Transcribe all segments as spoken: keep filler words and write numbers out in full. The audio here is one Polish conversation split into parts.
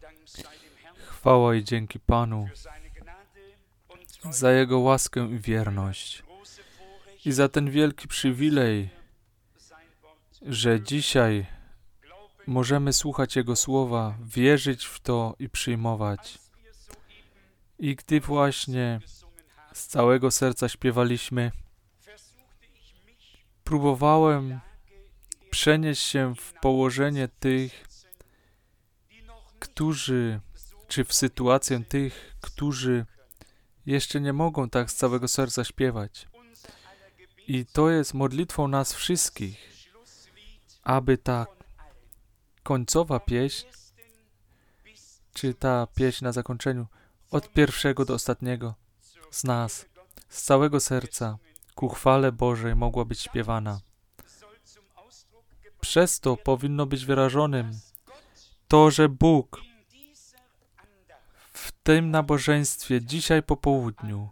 Chwała i dzięki Panu za Jego łaskę i wierność i za ten wielki przywilej, że dzisiaj możemy słuchać Jego słowa, wierzyć w to i przyjmować. I gdy właśnie z całego serca śpiewaliśmy, próbowałem przenieść się w położenie tych, którzy, czy w sytuację tych, którzy jeszcze nie mogą tak z całego serca śpiewać. I to jest modlitwą nas wszystkich, aby ta końcowa pieśń, czy ta pieśń na zakończeniu, od pierwszego do ostatniego z nas, z całego serca, ku chwale Bożej mogła być śpiewana. Przez to powinno być wyrażonym to, że Bóg w tym nabożeństwie dzisiaj po południu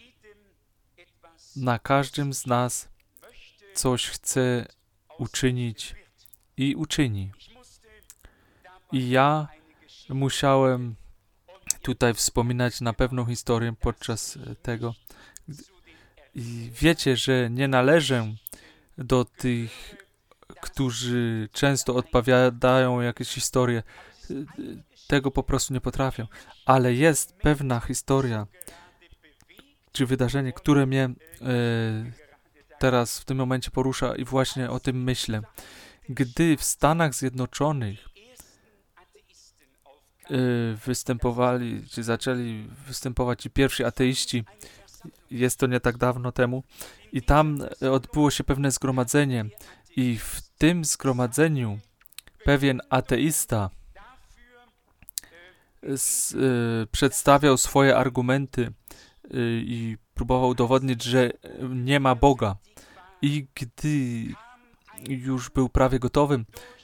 na każdym z nas coś chce uczynić i uczyni. I ja musiałem tutaj wspominać na pewną historię podczas tego. I wiecie, że nie należę do tych, którzy często odpowiadają jakieś historie. Tego po prostu nie potrafię. Ale jest pewna historia, czy wydarzenie, które mnie e, teraz w tym momencie porusza i właśnie o tym myślę. Gdy w Stanach Zjednoczonych e, występowali, czy zaczęli występować ci pierwsi ateiści, jest to nie tak dawno temu, i tam odbyło się pewne zgromadzenie i w tym zgromadzeniu pewien ateista z, y, przedstawiał swoje argumenty y, i próbował udowodnić, że nie ma Boga. I gdy już był prawie gotowym,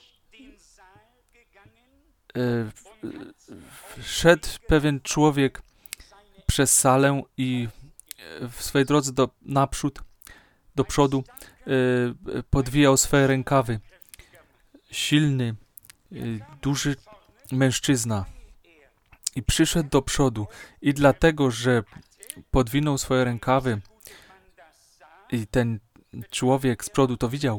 y, szedł pewien człowiek przez salę i w swojej drodze do naprzód, do przodu y, podwijał swoje rękawy. Silny, y, duży mężczyzna. I przyszedł do przodu i dlatego, że podwinął swoje rękawy i ten człowiek z przodu to widział,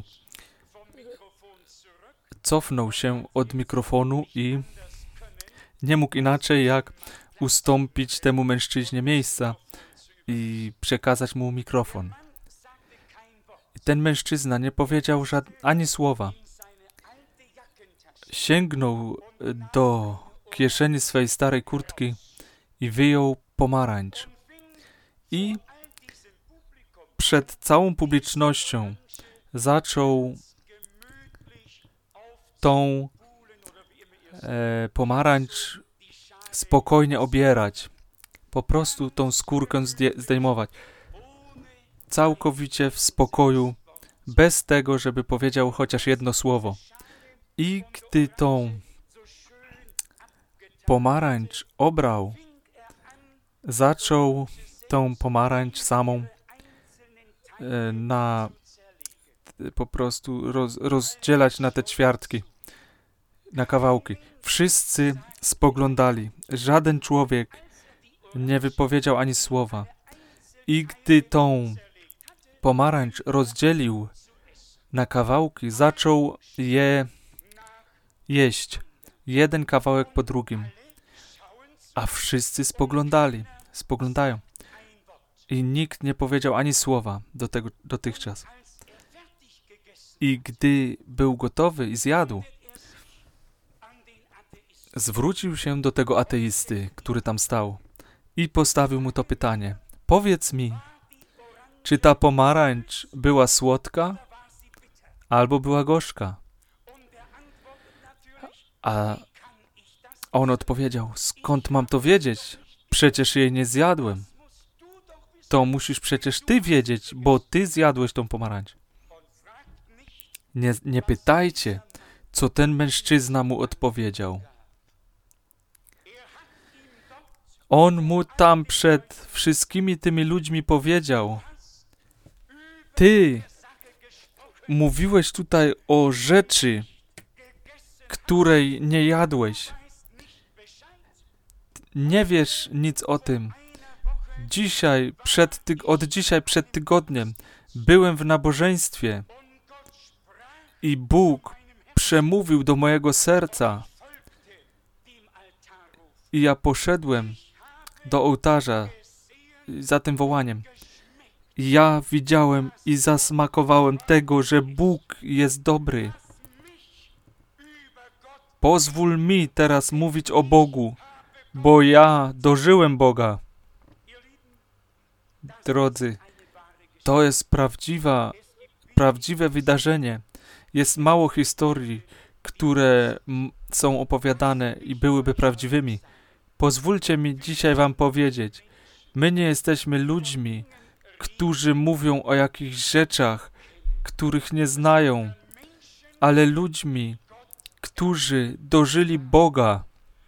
cofnął się od mikrofonu i nie mógł inaczej jak ustąpić temu mężczyźnie miejsca i przekazać mu mikrofon. I ten mężczyzna nie powiedział żad- ani słowa. Sięgnął do kieszeni swojej starej kurtki i wyjął pomarańcz. I przed całą publicznością zaczął tą e, pomarańcz spokojnie obierać. Po prostu tą skórkę zdję- zdejmować. Całkowicie w spokoju, bez tego, żeby powiedział chociaż jedno słowo. I gdy tą pomarańcz obrał, zaczął tą pomarańcz samą e, na po prostu roz, rozdzielać na te ćwiartki, na kawałki. Wszyscy spoglądali. Żaden człowiek nie wypowiedział ani słowa. I gdy tą pomarańcz rozdzielił na kawałki, zaczął je jeść. Jeden kawałek po drugim. A wszyscy spoglądali. Spoglądają. I nikt nie powiedział ani słowa do tego dotychczas. I gdy był gotowy i zjadł, zwrócił się do tego ateisty, który tam stał i postawił mu to pytanie. Powiedz mi, czy ta pomarańcz była słodka albo była gorzka? A on odpowiedział, skąd mam to wiedzieć? Przecież jej nie zjadłem. To musisz przecież ty wiedzieć, bo ty zjadłeś tą pomarańcz. Nie, nie pytajcie, co ten mężczyzna mu odpowiedział. On mu tam przed wszystkimi tymi ludźmi powiedział, ty mówiłeś tutaj o rzeczy, której nie jadłeś. nie wiesz nic o tym. Dzisiaj, przed tyg- od dzisiaj przed tygodniem byłem w nabożeństwie i Bóg przemówił do mojego serca i ja poszedłem do ołtarza za tym wołaniem. Ja widziałem i zasmakowałem tego, że Bóg jest dobry. Pozwól mi teraz mówić o Bogu, bo ja dożyłem Boga. Drodzy, to jest prawdziwa, prawdziwe wydarzenie. Jest mało historii, które m- są opowiadane i byłyby prawdziwymi. Pozwólcie mi dzisiaj wam powiedzieć, my nie jesteśmy ludźmi, którzy mówią o jakichś rzeczach, których nie znają, ale ludźmi, którzy dożyli Boga.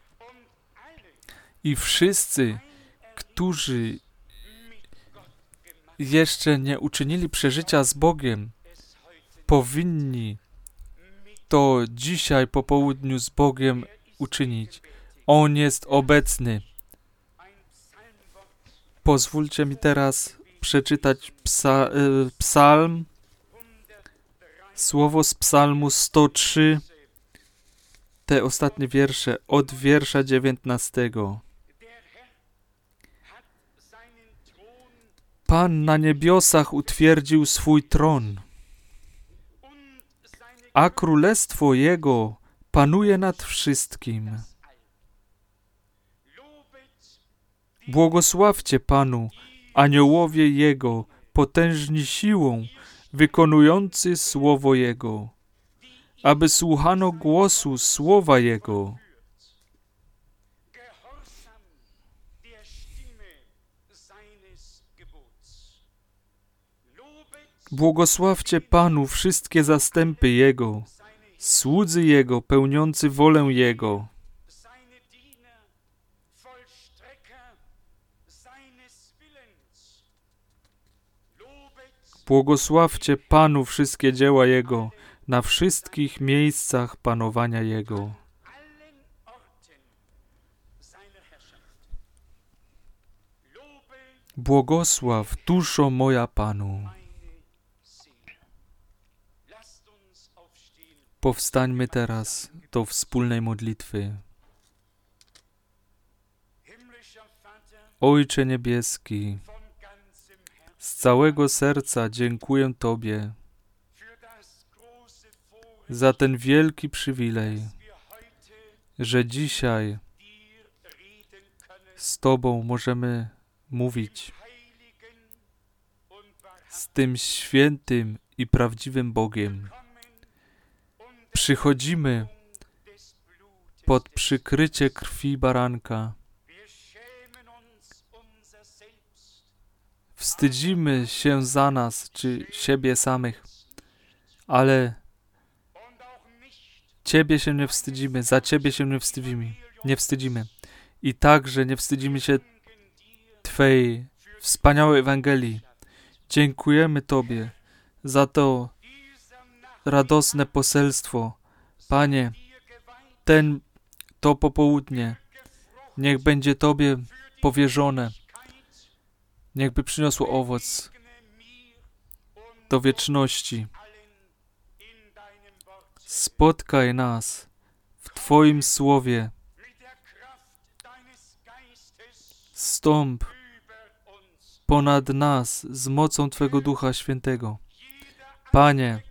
I wszyscy, którzy jeszcze nie uczynili przeżycia z Bogiem, powinni to dzisiaj po południu z Bogiem uczynić. On jest obecny. Pozwólcie mi teraz przeczytać psa, y, psalm, słowo z psalmu sto trzy, te ostatnie wiersze, od wiersza dziewiętnastego. Pan na niebiosach utwierdził swój tron, a królestwo Jego panuje nad wszystkim. Błogosławcie Panu, aniołowie Jego, potężni siłą, wykonujący słowo Jego, aby słuchano głosu słowa Jego. Błogosławcie Panu wszystkie zastępy Jego, słudzy Jego pełniący wolę Jego. Błogosławcie Panu wszystkie dzieła Jego, na wszystkich miejscach panowania Jego. Błogosław duszo moja Panu. Powstańmy teraz do wspólnej modlitwy. Ojcze Niebieski, z całego serca dziękuję Tobie za ten wielki przywilej, że dzisiaj z Tobą możemy mówić, z tym świętym i prawdziwym Bogiem. Przychodzimy pod przykrycie krwi baranka. Wstydzimy się za nas, czy siebie samych, ale Ciebie się nie wstydzimy, za Ciebie się nie wstydzimy. Nie wstydzimy. I także nie wstydzimy się Twej wspaniałej Ewangelii. Dziękujemy Tobie za to radosne poselstwo. Panie, ten, to popołudnie niech będzie Tobie powierzone. Niechby przyniosło owoc do wieczności. Spotkaj nas w Twoim Słowie. Stąp ponad nas z mocą Twego Ducha Świętego. Panie,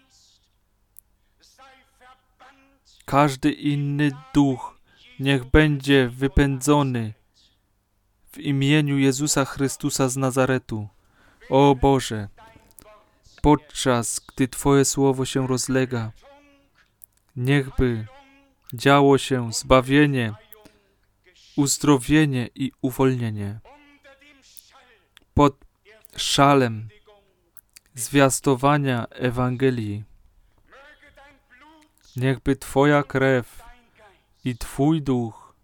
każdy inny duch niech będzie wypędzony w imieniu Jezusa Chrystusa z Nazaretu. O Boże, podczas gdy Twoje Słowo się rozlega, niechby działo się zbawienie, uzdrowienie i uwolnienie. Pod szalem zwiastowania Ewangelii niechby Twoja krew i Twój duch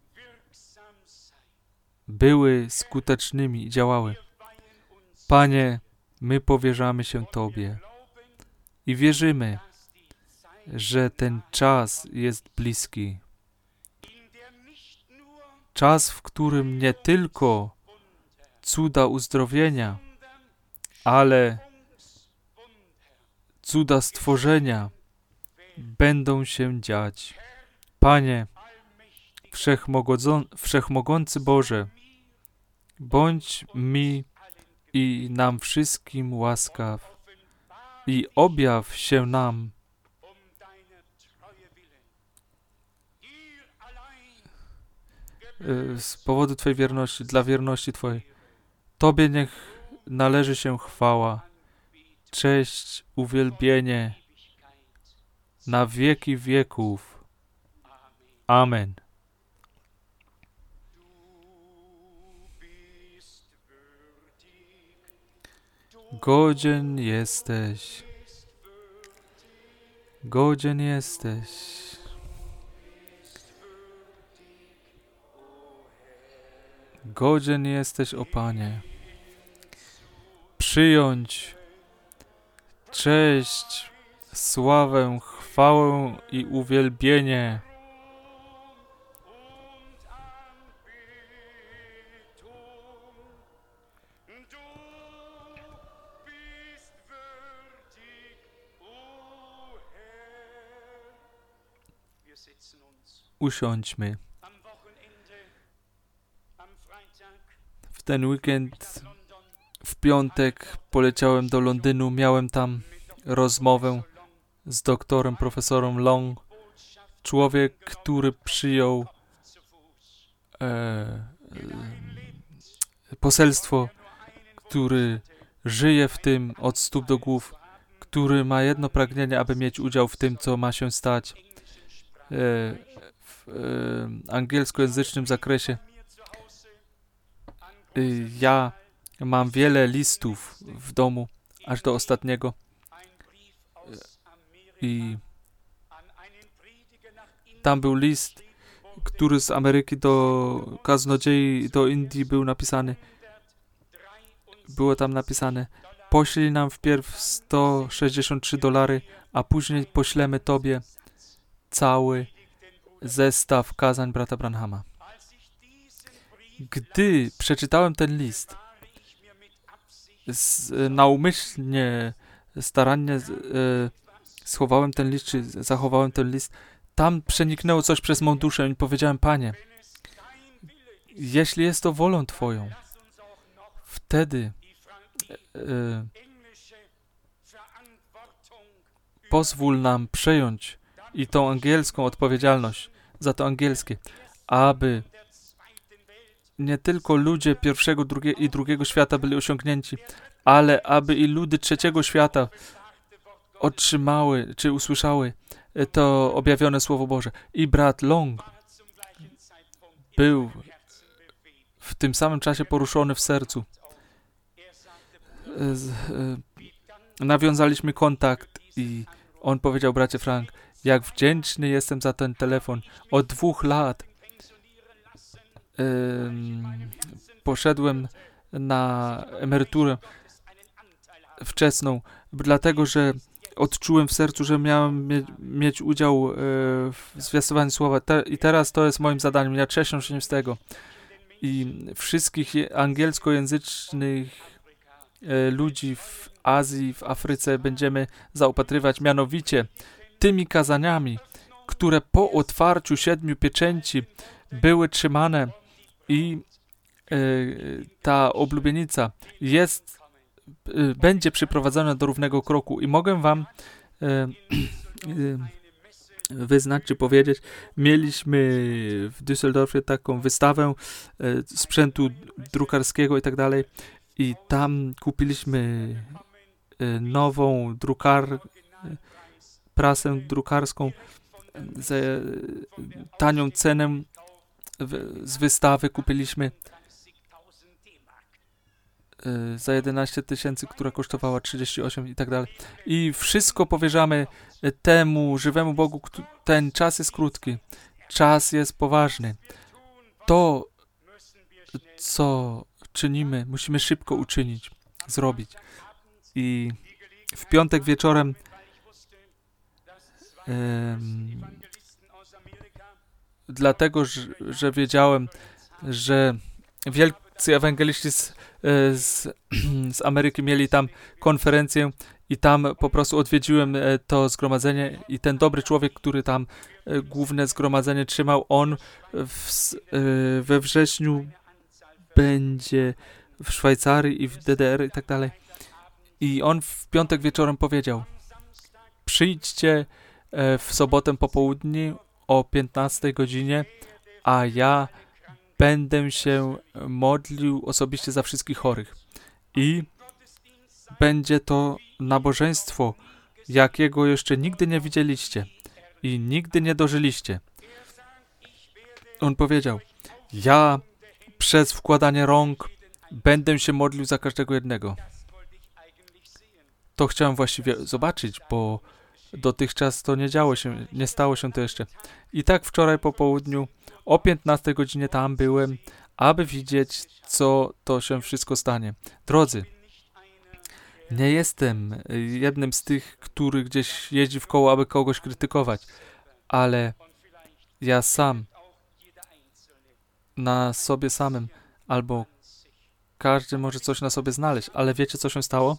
były skutecznymi i działały. Panie, my powierzamy się Tobie i wierzymy, że ten czas jest bliski, Czas, w którym nie tylko cuda uzdrowienia, ale cuda stworzenia będą się dziać. Panie, Wszechmogący Boże, bądź mi i nam wszystkim łaskaw i objaw się nam z powodu Twojej wierności, dla wierności Twojej. Tobie niech należy się chwała, cześć, uwielbienie na wieki wieków. Amen. Godzien jesteś, godzien jesteś. Godzien jesteś, o Panie, przyjąć cześć, sławę, chwałę i uwielbienie. Usiądźmy. W ten weekend, w piątek, poleciałem do Londynu. Miałem tam rozmowę z doktorem, profesorem Long. Człowiek, który przyjął e, e, poselstwo, który żyje w tym od stóp do głów, który ma jedno pragnienie, aby mieć udział w tym, co ma się stać. E, w e, angielskojęzycznym zakresie. E, ja mam wiele listów w domu, aż do ostatniego. E, I tam był list, który z Ameryki do kaznodziei do Indii był napisany. Było tam napisane: poślij nam wpierw sto sześćdziesiąt trzy dolary, a później poślemy Tobie cały zestaw kazań brata Branhama. Gdy przeczytałem ten list, z, naumyślnie, starannie e, schowałem ten list, czy zachowałem ten list, tam przeniknęło coś przez mą duszę i powiedziałem: Panie, jeśli jest to wolą Twoją, wtedy e, pozwól nam przejąć i tą angielską odpowiedzialność za to angielskie, aby nie tylko ludzie pierwszego drugie, i drugiego świata byli osiągnięci, ale aby i ludy trzeciego świata otrzymały, czy usłyszały to objawione Słowo Boże. I brat Long był w tym samym czasie poruszony w sercu. Nawiązaliśmy kontakt i on powiedział: bracie Frank, jak wdzięczny jestem za ten telefon. Od dwóch lat um, poszedłem na emeryturę wczesną, dlatego że odczułem w sercu, że miałem mie- mieć udział e, w zwiastowaniu słowa. Te- I teraz to jest moim zadaniem. Ja cieszę się z tego. I wszystkich je- angielskojęzycznych e, ludzi w Azji, w Afryce będziemy zaopatrywać mianowicie tymi kazaniami, które po otwarciu siedmiu pieczęci były trzymane i e, ta oblubienica jest, e, będzie przyprowadzona do równego kroku. I mogę wam e, e, wyznać, czy powiedzieć, mieliśmy w Düsseldorfie taką wystawę e, sprzętu drukarskiego i tak dalej i tam kupiliśmy e, nową drukar, e, prasę drukarską za e, tanią cenę w, z wystawy kupiliśmy e, za jedenaście tysięcy, która kosztowała trzydzieści osiem i tak dalej. I wszystko powierzamy temu żywemu Bogu. Ten czas jest krótki. Czas jest poważny. To, co czynimy, musimy szybko uczynić, zrobić. I w piątek wieczorem um, dlatego, że, że wiedziałem, że wielcy ewangeliści z, z, z Ameryki mieli tam konferencję i tam po prostu odwiedziłem to zgromadzenie i ten dobry człowiek, który tam główne zgromadzenie trzymał, on w, we wrześniu będzie w Szwajcarii i w D D R i tak dalej. I on w piątek wieczorem powiedział: przyjdźcie w sobotę po południu o piętnastej godzinie, a ja będę się modlił osobiście za wszystkich chorych. I będzie to nabożeństwo, jakiego jeszcze nigdy nie widzieliście i nigdy nie dożyliście. On powiedział: ja przez wkładanie rąk będę się modlił za każdego jednego. To chciałem właściwie zobaczyć, bo dotychczas to nie działo się, nie stało się to jeszcze. I tak wczoraj po południu o piętnastej godzinie tam byłem, aby widzieć, co to się wszystko stanie. Drodzy, nie jestem jednym z tych, który gdzieś jeździ w koło, aby kogoś krytykować, ale ja sam, na sobie samym, albo każdy może coś na sobie znaleźć, ale wiecie, co się stało?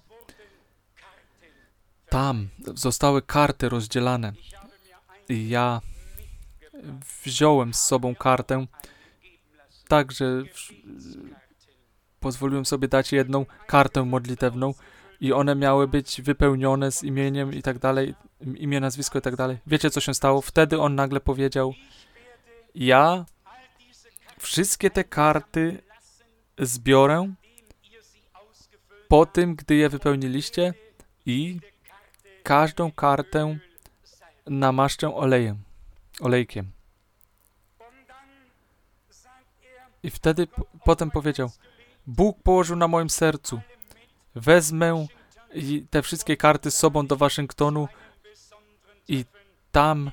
Tam zostały karty rozdzielane i ja wziąłem z sobą kartę, także pozwoliłem sobie dać jedną kartę modlitewną i one miały być wypełnione z imieniem i tak dalej, imię, nazwisko i tak dalej. Wiecie, co się stało? Wtedy on nagle powiedział: ja wszystkie te karty zbiorę po tym, gdy je wypełniliście i każdą kartę namaszczę olejem, olejkiem. I wtedy p- potem powiedział: Bóg położył na moim sercu, wezmę i te wszystkie karty z sobą do Waszyngtonu i tam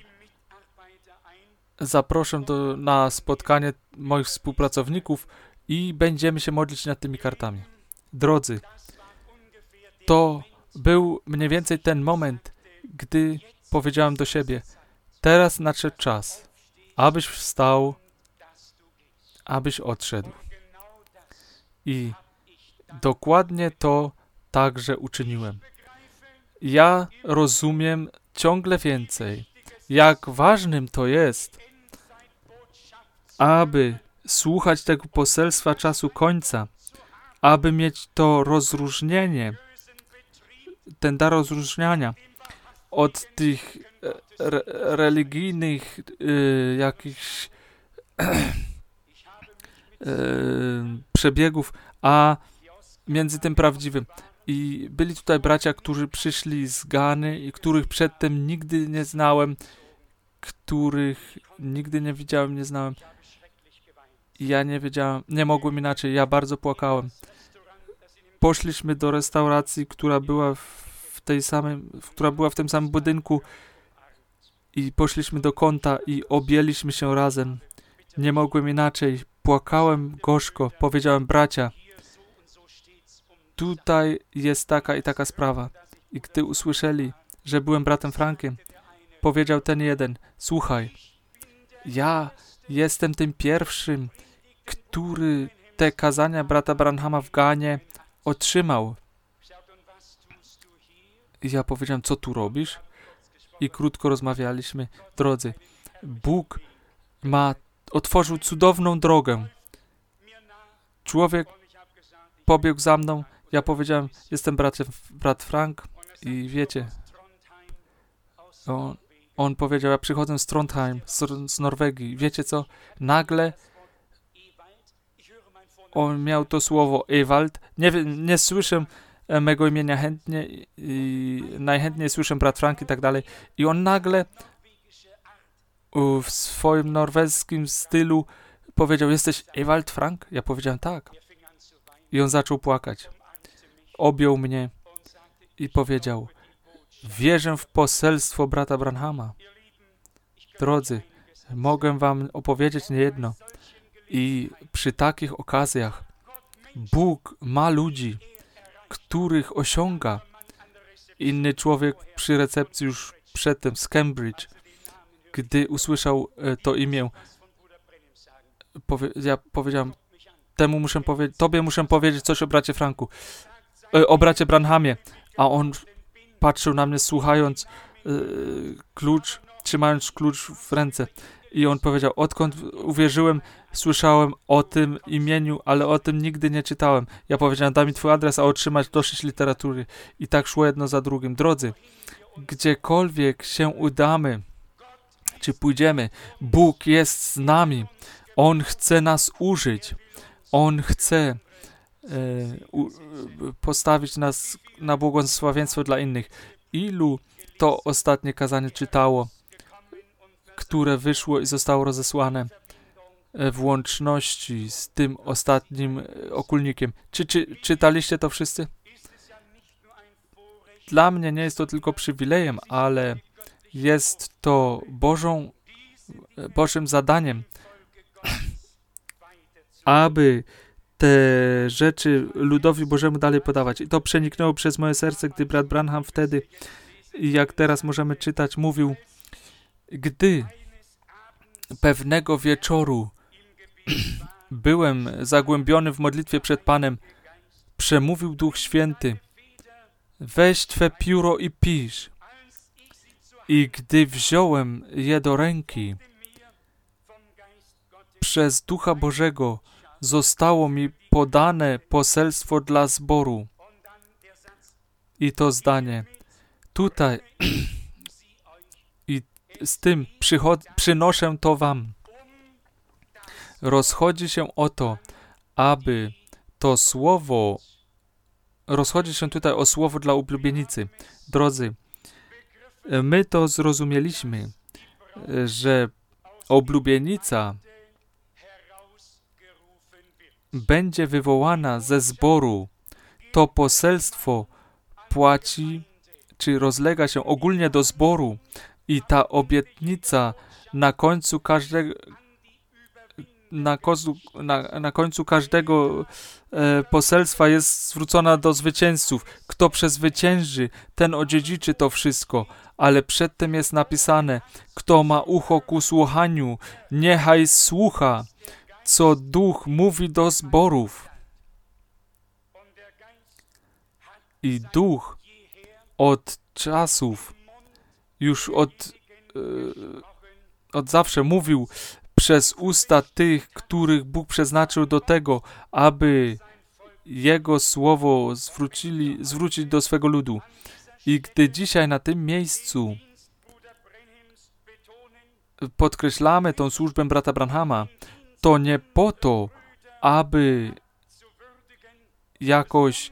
zaproszę do, na spotkanie moich współpracowników i będziemy się modlić nad tymi kartami. Drodzy, to był mniej więcej ten moment, gdy powiedziałem do siebie: teraz nadszedł czas, abyś wstał, abyś odszedł. I dokładnie to także uczyniłem. Ja rozumiem ciągle więcej, jak ważnym to jest, aby słuchać tego poselstwa czasu końca, aby mieć to rozróżnienie, ten dar rozróżniania od tych re, religijnych y, jakichś y, przebiegów, a między tym prawdziwym. I byli tutaj bracia, którzy przyszli z Gany i których przedtem nigdy nie znałem, których nigdy nie widziałem, nie znałem. I ja nie wiedziałem, nie mogłem inaczej, ja bardzo płakałem. Poszliśmy do restauracji, która była w tej samej, która była w tym samym budynku i poszliśmy do kąta i objęliśmy się razem. Nie mogłem inaczej, płakałem gorzko, powiedziałem: bracia, tutaj jest taka i taka sprawa. I gdy usłyszeli, że byłem bratem Frankiem, powiedział ten jeden: słuchaj, ja jestem tym pierwszym, który te kazania brata Branhama w Ganie otrzymał. I ja powiedziałem: co tu robisz? I krótko rozmawialiśmy. Drodzy, Bóg ma, otworzył cudowną drogę. Człowiek pobiegł za mną. Ja powiedziałem: jestem bratem, brat Frank. I wiecie, on, on powiedział: ja przychodzę z Trondheim, z, z Norwegii. Wiecie co? Nagle on miał to słowo Ewald. Nie, nie słyszę mego imienia chętnie i najchętniej słyszę brat Frank i tak dalej. I on nagle w swoim norweskim stylu powiedział: jesteś Ewald Frank? Ja powiedziałem: tak. I on zaczął płakać. Objął mnie i powiedział: wierzę w poselstwo brata Branhama. Drodzy, mogę wam opowiedzieć niejedno. I przy takich okazjach Bóg ma ludzi, których osiąga. Inny człowiek przy recepcji już przedtem z Cambridge, gdy usłyszał to imię, powie, ja powiedziałem, temu muszę powiedzieć, tobie muszę powiedzieć coś o bracie Franku, e, o bracie Branhamie, a on patrzył na mnie, słuchając e, klucz, trzymając klucz w ręce. I on powiedział, odkąd uwierzyłem, słyszałem o tym imieniu, ale o tym nigdy nie czytałem. Ja powiedziałem, daj mi twój adres, a otrzymać dosyć literatury. I tak szło jedno za drugim. Drodzy, gdziekolwiek się udamy, czy pójdziemy, Bóg jest z nami. On chce nas użyć. On chce e, u, postawić nas na błogosławieństwo dla innych. Ilu to ostatnie kazanie czytało, które wyszło i zostało rozesłane w łączności z tym ostatnim okulnikiem. Czy, czy czytaliście to wszyscy? Dla mnie nie jest to tylko przywilejem, ale jest to Bożą, Bożym zadaniem, aby te rzeczy ludowi Bożemu dalej podawać. I to przeniknęło przez moje serce, gdy brat Branham wtedy, jak teraz możemy czytać, mówił, gdy pewnego wieczoru byłem zagłębiony w modlitwie przed Panem, przemówił Duch Święty, weź twe pióro i pisz. I gdy wziąłem je do ręki, przez Ducha Bożego zostało mi podane poselstwo dla zboru. I to zdanie. Tutaj i z tym przychod- przynoszę to wam. Rozchodzi się o to, aby to słowo, rozchodzi się tutaj o słowo dla oblubienicy. Drodzy, my to zrozumieliśmy, że oblubienica będzie wywołana ze zboru. To poselstwo płaci, czy rozlega się ogólnie do zboru i ta obietnica na końcu każdego na końcu, na, na końcu każdego e, poselstwa jest zwrócona do zwycięzców. Kto przezwycięży, ten odziedziczy to wszystko. Ale przedtem jest napisane, kto ma ucho ku słuchaniu, niechaj słucha, co Duch mówi do zborów. I Duch od czasów, już od, e, od zawsze mówił przez usta tych, których Bóg przeznaczył do tego, aby Jego słowo zwrócili, zwrócić do swego ludu. I gdy dzisiaj na tym miejscu podkreślamy tą służbę brata Branhama, to nie po to, aby jakoś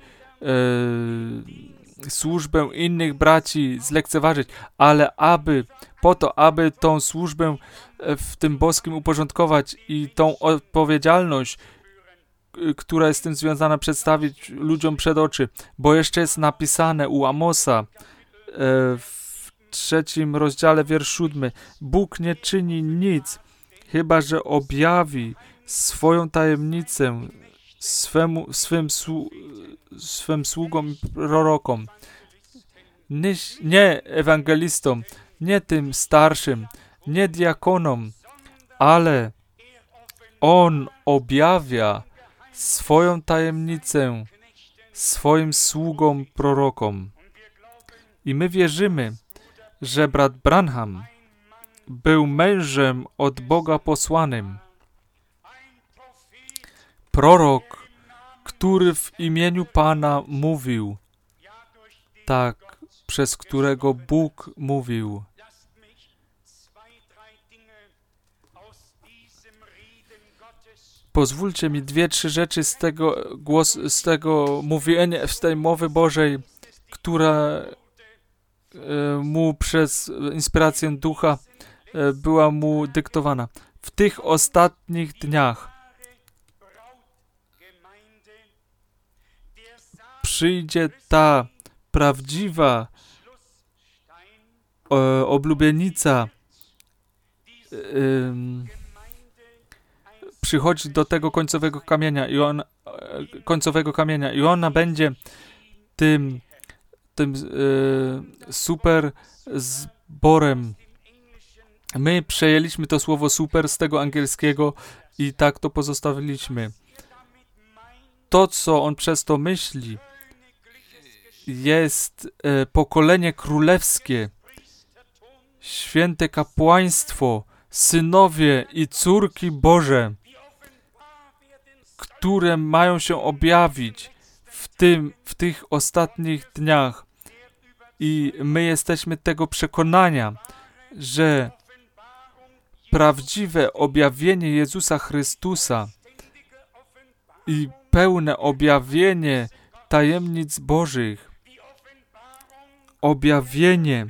e, służbę innych braci zlekceważyć, ale aby po to, aby tą służbę w tym boskim uporządkować i tą odpowiedzialność, która jest z tym związana, przedstawić ludziom przed oczy. Bo jeszcze jest napisane u Amosa w trzecim rozdziale, wiersz siódmy. Bóg nie czyni nic, chyba że objawi swoją tajemnicę swemu, swym, swym sługom i prorokom. Nie, nie ewangelistom, nie tym starszym, nie diakonom, ale On objawia swoją tajemnicę swoim sługom, prorokom. I my wierzymy, że brat Branham był mężem od Boga posłanym. Prorok, który w imieniu Pana mówił, tak, przez którego Bóg mówił. Pozwólcie mi dwie, trzy rzeczy z tego głosu, z tego mówienia, z tej mowy Bożej, która e, mu przez inspirację Ducha e, była mu dyktowana. W tych ostatnich dniach przyjdzie ta prawdziwa e, oblubienica, e, przychodzi do tego końcowego kamienia i on, końcowego kamienia i ona będzie tym, tym e, super zborem. My przejęliśmy to słowo super z tego angielskiego i tak to pozostawiliśmy. To, co on przez to myśli, jest e, pokolenie królewskie, święte kapłaństwo, synowie i córki Boże, które mają się objawić w, tym, w tych ostatnich dniach. I my jesteśmy tego przekonania, że prawdziwe objawienie Jezusa Chrystusa i pełne objawienie tajemnic Bożych, objawienie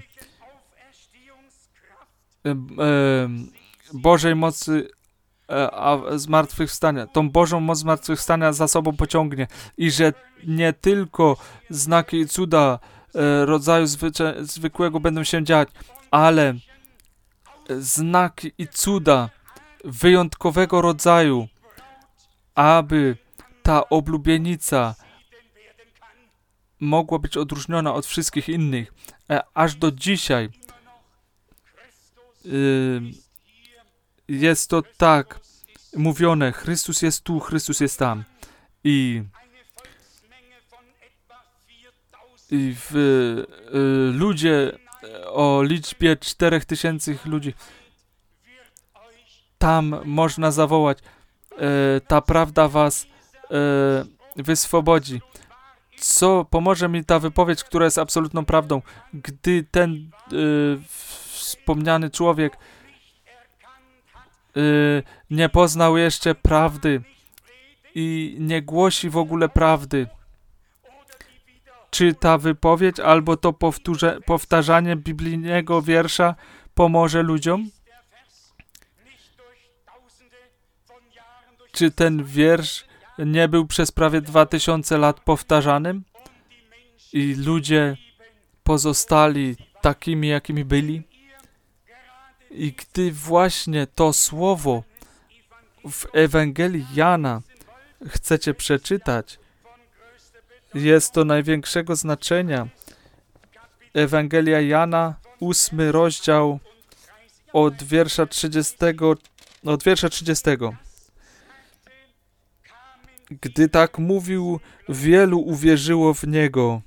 e, e, Bożej mocy e, a zmartwychwstania, tą Bożą moc zmartwychwstania za sobą pociągnie i że nie tylko znaki i cuda e, rodzaju zwycza- zwykłego będą się dziać, ale znaki i cuda wyjątkowego rodzaju, aby ta oblubienica mogła być odróżniona od wszystkich innych. E, aż do dzisiaj y, jest to tak mówione, Chrystus jest tu, Chrystus jest tam. I, i w, y, ludzie o liczbie czterech tysięcy ludzi, tam można zawołać, e, ta prawda was e, wyswobodzi. Co pomoże mi ta wypowiedź, która jest absolutną prawdą, gdy ten y, wspomniany człowiek y, nie poznał jeszcze prawdy i nie głosi w ogóle prawdy. Czy ta wypowiedź albo to powtórze, powtarzanie biblijnego wiersza pomoże ludziom? Czy ten wiersz nie był przez prawie dwa tysiące lat powtarzanym i ludzie pozostali takimi, jakimi byli? I gdy właśnie to słowo w Ewangelii Jana chcecie przeczytać, jest to największego znaczenia. Ewangelia Jana, ósmy rozdział, od wiersza trzydziestego, od wiersza trzydziestego. Gdy tak mówił, wielu uwierzyło w Niego.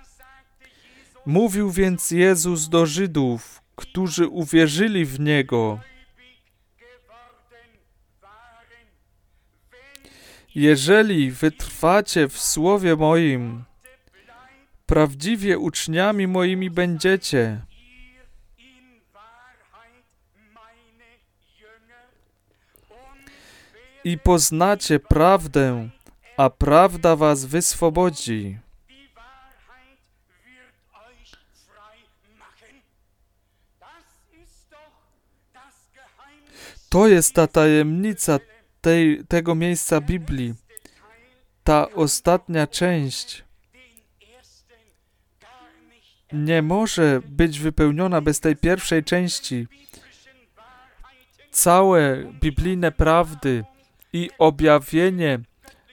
Mówił więc Jezus do Żydów, którzy uwierzyli w Niego. Jeżeli wytrwacie w słowie moim, prawdziwie uczniami moimi będziecie. I poznacie prawdę, a prawda was wyswobodzi. To jest ta tajemnica tej, tego miejsca Biblii. Ta ostatnia część nie może być wypełniona bez tej pierwszej części. Całe biblijne prawdy i objawienie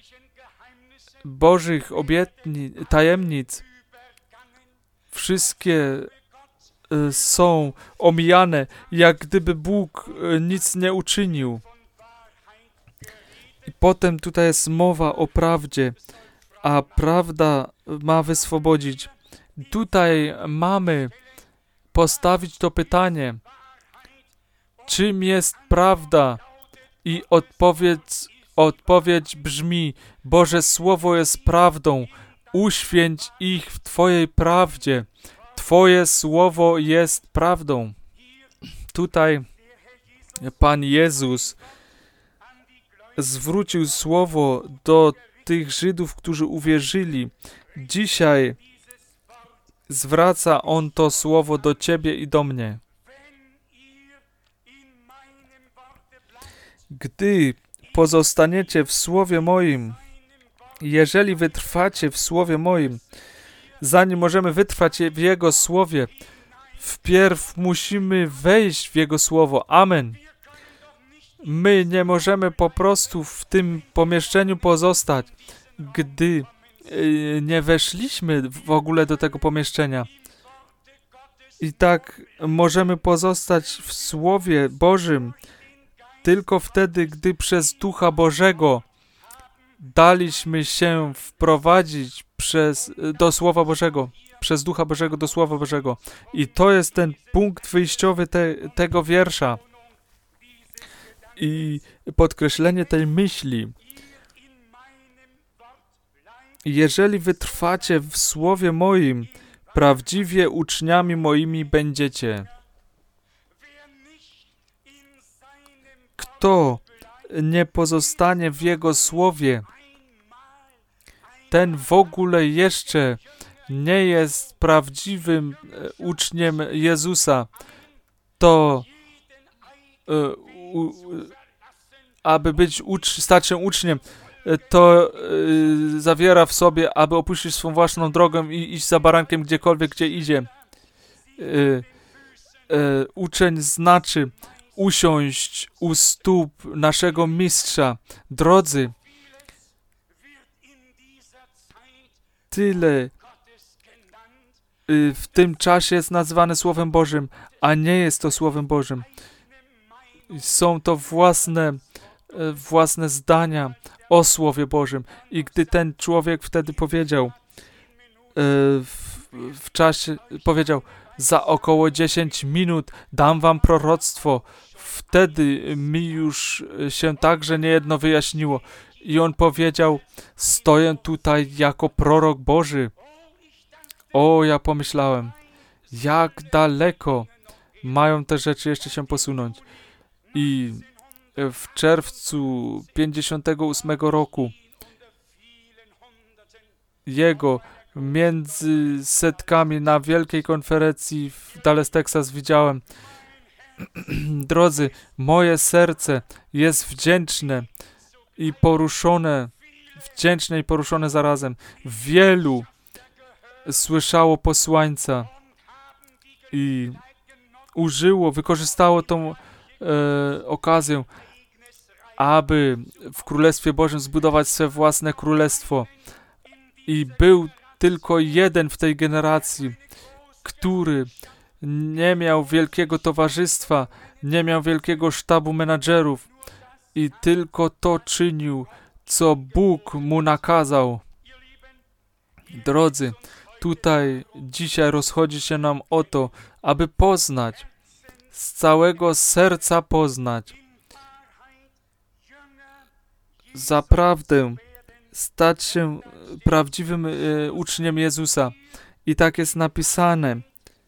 Bożych obietnic, tajemnic, wszystkie y, są omijane, jak gdyby Bóg y, nic nie uczynił. I potem tutaj jest mowa o prawdzie, a prawda ma wyswobodzić. Tutaj mamy postawić to pytanie, czym jest prawda? I odpowiedź, odpowiedź brzmi, Boże Słowo jest prawdą, uświęć ich w Twojej prawdzie. Twoje Słowo jest prawdą. Tutaj Pan Jezus zwrócił Słowo do tych Żydów, którzy uwierzyli. Dzisiaj zwraca On to Słowo do Ciebie i do mnie. Gdy pozostaniecie w Słowie moim, jeżeli wytrwacie w Słowie moim, zanim możemy wytrwać w Jego Słowie, wpierw musimy wejść w Jego Słowo. Amen. My nie możemy po prostu w tym pomieszczeniu pozostać, gdy yy, nie weszliśmy w ogóle do tego pomieszczenia. I tak możemy pozostać w Słowie Bożym tylko wtedy, gdy przez Ducha Bożego daliśmy się wprowadzić przez, do Słowa Bożego, przez Ducha Bożego do Słowa Bożego. I to jest ten punkt wyjściowy te, tego wiersza. I podkreślenie tej myśli. Jeżeli wytrwacie w Słowie moim, prawdziwie uczniami moimi będziecie. Kto nie pozostanie w Jego Słowie, ten w ogóle jeszcze nie jest prawdziwym uczniem Jezusa. To e, u, aby być ucz, stać się uczniem, to e, zawiera w sobie, aby opuścić swą własną drogę i iść za barankiem gdziekolwiek, gdzie idzie. E, e, uczeń znaczy usiąść u stóp naszego mistrza. Drodzy, tyle w tym czasie jest nazwane Słowem Bożym, a nie jest to Słowem Bożym. Są to własne, własne zdania o Słowie Bożym. I gdy ten człowiek wtedy powiedział, w, w czasie, powiedział, za około dziesięć minut dam wam proroctwo, wtedy mi już się także niejedno wyjaśniło. I on powiedział, stoję tutaj jako prorok Boży. O, ja pomyślałem, jak daleko mają te rzeczy jeszcze się posunąć. I w czerwcu pięćdziesiątego ósmego roku jego między setkami na wielkiej konferencji w Dallas, Texas widziałem. Drodzy, moje serce jest wdzięczne i poruszone, wdzięczne i poruszone zarazem. Wielu słyszało posłańca i użyło, wykorzystało tą e, okazję, aby w Królestwie Bożym zbudować swe własne królestwo. I był tylko jeden w tej generacji, który nie miał wielkiego towarzystwa, nie miał wielkiego sztabu menadżerów i tylko to czynił, co Bóg mu nakazał. Drodzy, tutaj dzisiaj rozchodzi się nam o to, aby poznać, z całego serca poznać, zaprawdę stać się prawdziwym e, uczniem Jezusa. I tak jest napisane.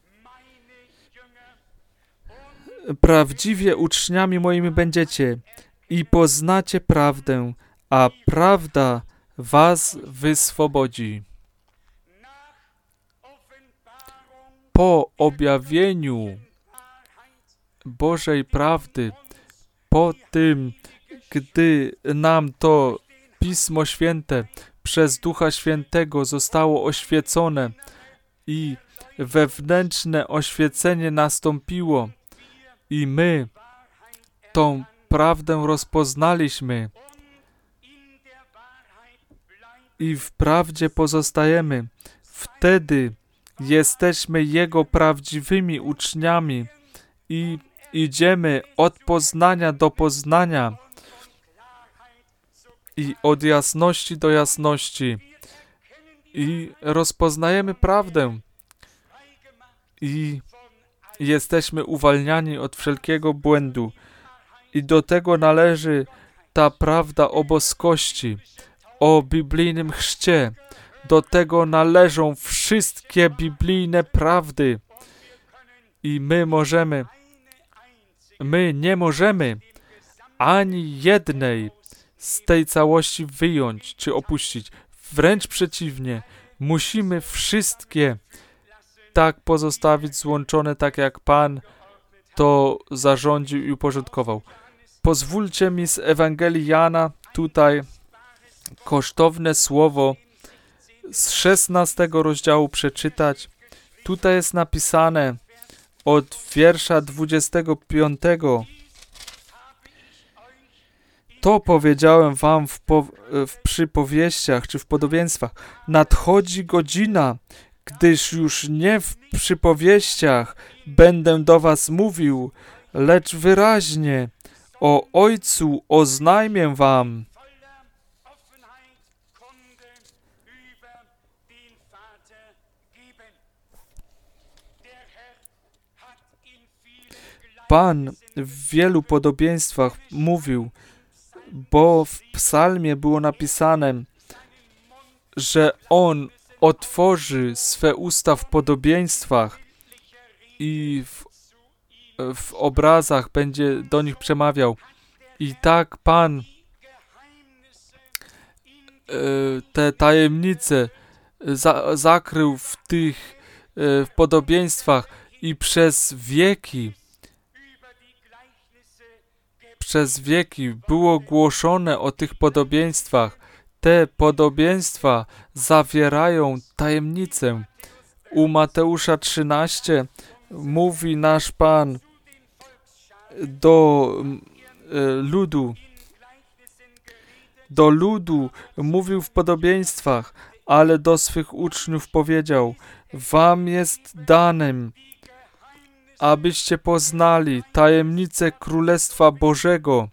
Prawdziwie uczniami moimi będziecie i poznacie prawdę, a prawda was wyswobodzi. Po objawieniu Bożej prawdy, po tym, gdy nam to Pismo Święte przez Ducha Świętego zostało oświecone i wewnętrzne oświecenie nastąpiło i my tą prawdę rozpoznaliśmy i w prawdzie pozostajemy, wtedy jesteśmy Jego prawdziwymi uczniami i idziemy od poznania do poznania i od jasności do jasności i rozpoznajemy prawdę i jesteśmy uwalniani od wszelkiego błędu i do tego należy ta prawda o boskości, o biblijnym chrzcie. Do tego należą wszystkie biblijne prawdy i my możemy, my nie możemy ani jednej z tej całości wyjąć czy opuścić. Wręcz przeciwnie, musimy wszystkie tak pozostawić złączone, tak jak Pan to zarządził i uporządkował. Pozwólcie mi z Ewangelii Jana tutaj kosztowne słowo z szesnastego rozdziału przeczytać. Tutaj jest napisane od wiersza dwudziestego piątego. To powiedziałem wam w, po, w przypowieściach czy w podobieństwach. Nadchodzi godzina, gdyż już nie w przypowieściach będę do was mówił, lecz wyraźnie O Ojcu oznajmię wam. Pan w wielu podobieństwach mówił, bo w psalmie było napisane, że On otworzy swe usta w podobieństwach i w, w obrazach będzie do nich przemawiał. I tak Pan te tajemnice za, zakrył w tych w podobieństwach i przez wieki przez wieki było głoszone o tych podobieństwach. Te podobieństwa zawierają tajemnicę. U Mateusza trzynaście mówi nasz Pan do ludu, do ludu mówił w podobieństwach, ale do swych uczniów powiedział, wam jest danym, abyście poznali tajemnicę Królestwa Bożego.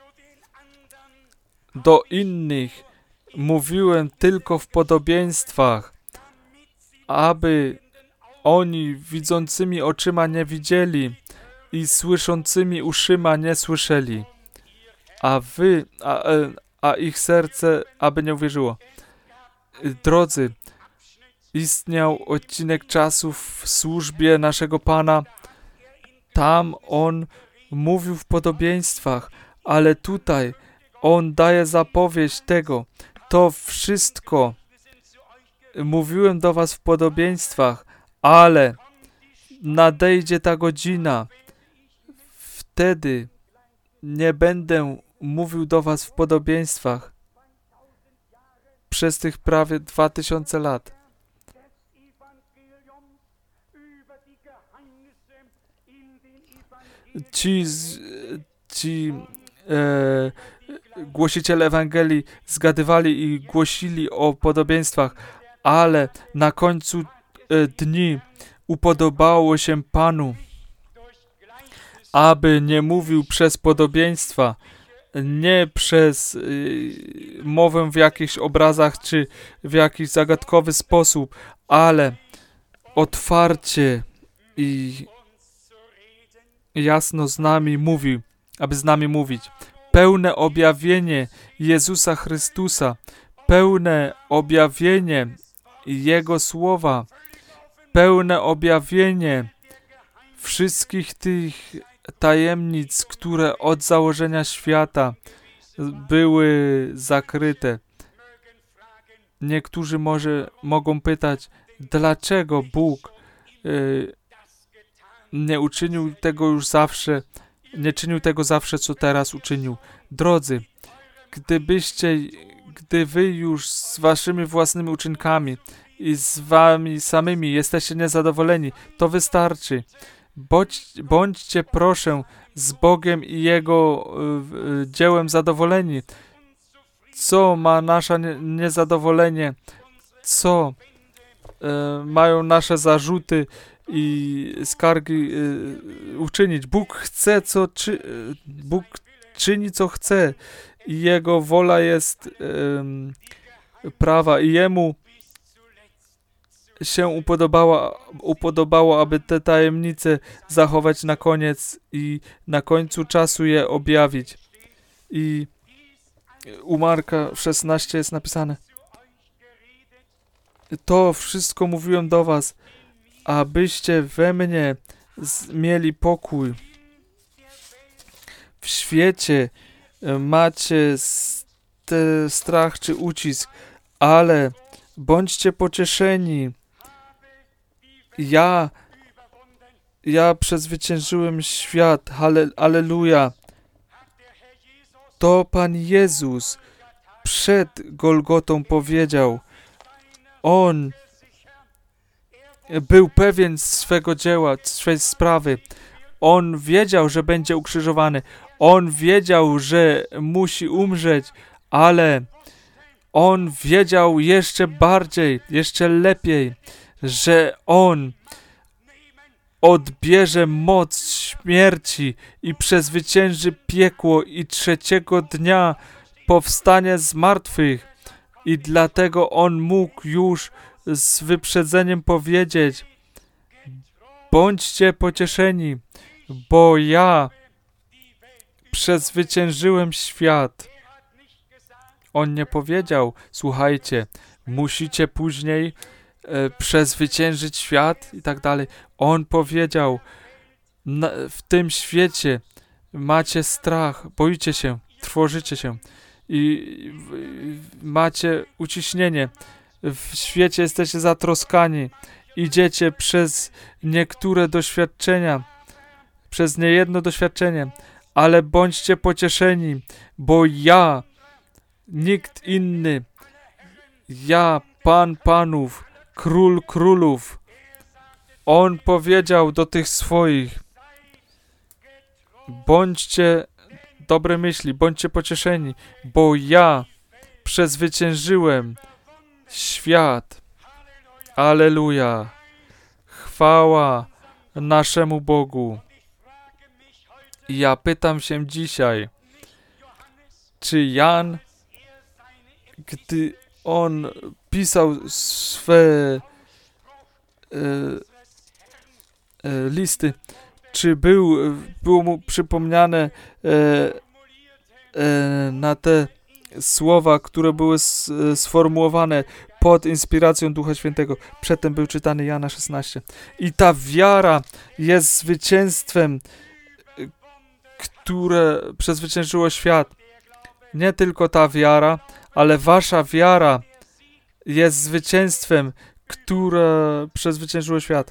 Do innych mówiłem tylko w podobieństwach, aby oni widzącymi oczyma nie widzieli i słyszącymi uszyma nie słyszeli, a wy, a, a ich serce aby nie uwierzyło. Drodzy, istniał odcinek czasu w służbie naszego Pana. Tam On mówił w podobieństwach, ale tutaj On daje zapowiedź tego. To wszystko mówiłem do was w podobieństwach, ale nadejdzie ta godzina. Wtedy nie będę mówił do was w podobieństwach przez tych prawie dwa tysiące lat. Ci, ci e, głosiciele Ewangelii zgadywali i głosili o podobieństwach, ale na końcu e, dni upodobało się Panu, aby nie mówił przez podobieństwa, nie przez y, mowę w jakichś obrazach czy w jakiś zagadkowy sposób, ale otwarcie i jasno z nami mówił, aby z nami mówić. Pełne objawienie Jezusa Chrystusa, pełne objawienie Jego Słowa, pełne objawienie wszystkich tych tajemnic, które od założenia świata były zakryte. Niektórzy może mogą pytać, dlaczego Bóg y, nie uczynił tego już zawsze, nie czynił tego zawsze, co teraz uczynił. Drodzy, gdybyście, gdy wy już z waszymi własnymi uczynkami i z wami samymi jesteście niezadowoleni, to wystarczy. Bądź, bądźcie proszę z Bogiem i Jego y, dziełem zadowoleni. Co ma nasze nie, niezadowolenie? Co y, mają nasze zarzuty i skargi y, uczynić? Bóg chce, co czy, y, Bóg czyni, co chce i Jego wola jest y, prawa i Jemu się upodobało, upodobało, aby te tajemnice zachować na koniec i na końcu czasu je objawić. I u Marka szesnaście jest napisane: to wszystko mówiłem do was, abyście we mnie mieli pokój. W świecie macie strach czy ucisk, ale bądźcie pocieszeni. Ja, ja przezwyciężyłem świat. Halle, Alleluja. To Pan Jezus przed Golgotą powiedział. On był pewien swego dzieła, swej sprawy. On wiedział, że będzie ukrzyżowany. On wiedział, że musi umrzeć, ale On wiedział jeszcze bardziej, jeszcze lepiej, że On odbierze moc śmierci i przezwycięży piekło i trzeciego dnia powstanie z martwych. I dlatego On mógł już z wyprzedzeniem powiedzieć: bądźcie pocieszeni, bo ja przezwyciężyłem świat. On nie powiedział: słuchajcie, musicie później e, przezwyciężyć świat i tak dalej. On powiedział: na, w tym świecie macie strach, boicie się, trwożycie się i, i macie uciśnienie. W świecie jesteście zatroskani. Idziecie przez niektóre doświadczenia, przez niejedno doświadczenie, ale bądźcie pocieszeni, bo ja, nikt inny, ja, Pan Panów, Król Królów, On powiedział do tych swoich: bądźcie dobre myśli, bądźcie pocieszeni, bo ja przezwyciężyłem świat. Alleluja! Chwała naszemu Bogu. I ja pytam się dzisiaj, czy Jan, gdy on pisał swe e, e, listy, czy był, było mu przypomniane e, e, na te słowa, które były s, sformułowane pod inspiracją Ducha Świętego. Przedtem był czytany Jana szesnaście. I ta wiara jest zwycięstwem, które przezwyciężyło świat. Nie tylko ta wiara, ale wasza wiara jest zwycięstwem, które przezwyciężyło świat.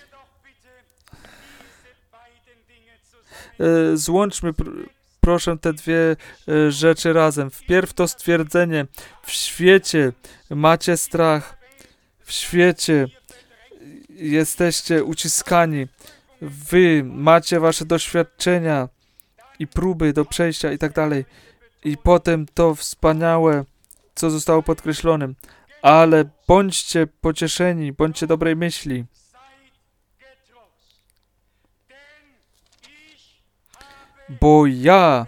Złączmy pr- proszę te dwie rzeczy razem. Wpierw to stwierdzenie: w świecie macie strach, w świecie jesteście uciskani, wy macie wasze doświadczenia i próby do przejścia i tak dalej. I potem to wspaniałe, co zostało podkreślone. Ale bądźcie pocieszeni, bądźcie dobrej myśli. Bo ja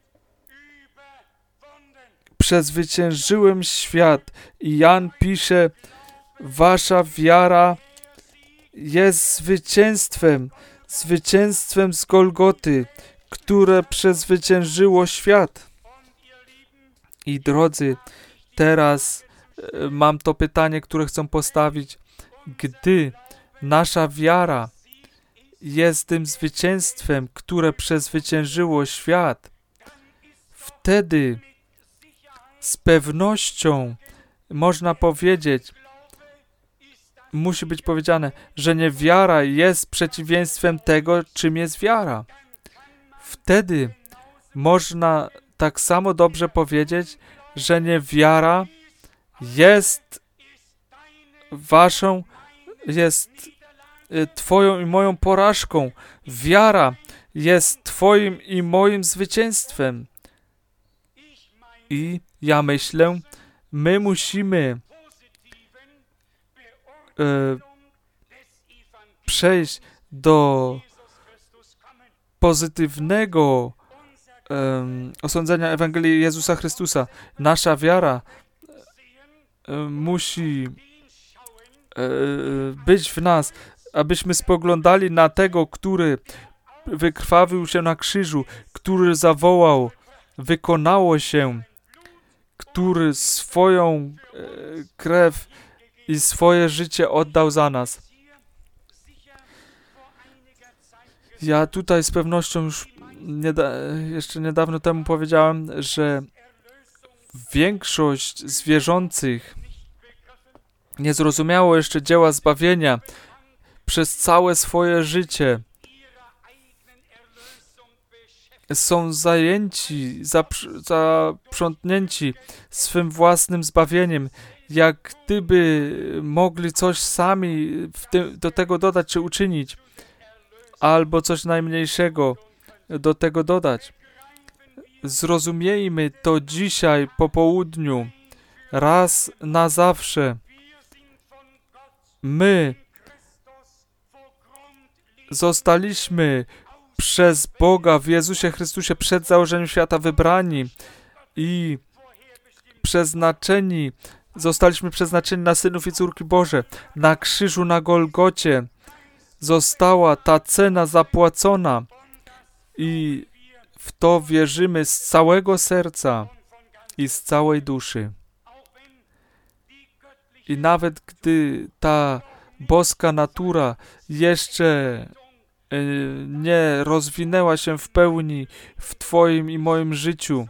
przezwyciężyłem świat. I Jan pisze: wasza wiara jest zwycięstwem, zwycięstwem z Golgoty, które przezwyciężyło świat. I drodzy, teraz e, mam to pytanie, które chcę postawić. Gdy nasza wiara jest tym zwycięstwem, które przezwyciężyło świat, wtedy z pewnością można powiedzieć, musi być powiedziane, że niewiara jest przeciwieństwem tego, czym jest wiara. Wtedy można tak samo dobrze powiedzieć, że niewiara jest waszą, jest twoją i moją porażką. Wiara jest twoim i moim zwycięstwem. I ja myślę, my musimy e, przejść do pozytywnego um, osądzenia Ewangelii Jezusa Chrystusa. Nasza wiara um, musi um, być w nas, abyśmy spoglądali na tego, który wykrwawił się na krzyżu, który zawołał: wykonało się, który swoją e, krew i swoje życie oddał za nas. Ja tutaj z pewnością już nieda- jeszcze niedawno temu powiedziałem, że większość z wierzących nie zrozumiało jeszcze dzieła zbawienia przez całe swoje życie. Są zajęci, zapr- zaprzątnięci swym własnym zbawieniem, jak gdyby mogli coś sami w tym, do tego dodać czy uczynić, albo coś najmniejszego do tego dodać. Zrozumiejmy to dzisiaj po południu, raz na zawsze. My zostaliśmy przez Boga w Jezusie Chrystusie przed założeniem świata wybrani i przeznaczeni, zostaliśmy przeznaczeni na synów i córki Boże. Na krzyżu na Golgocie została ta cena zapłacona i w to wierzymy z całego serca i z całej duszy. I nawet gdy ta boska natura jeszcze nie rozwinęła się w pełni w Twoim i moim życiu,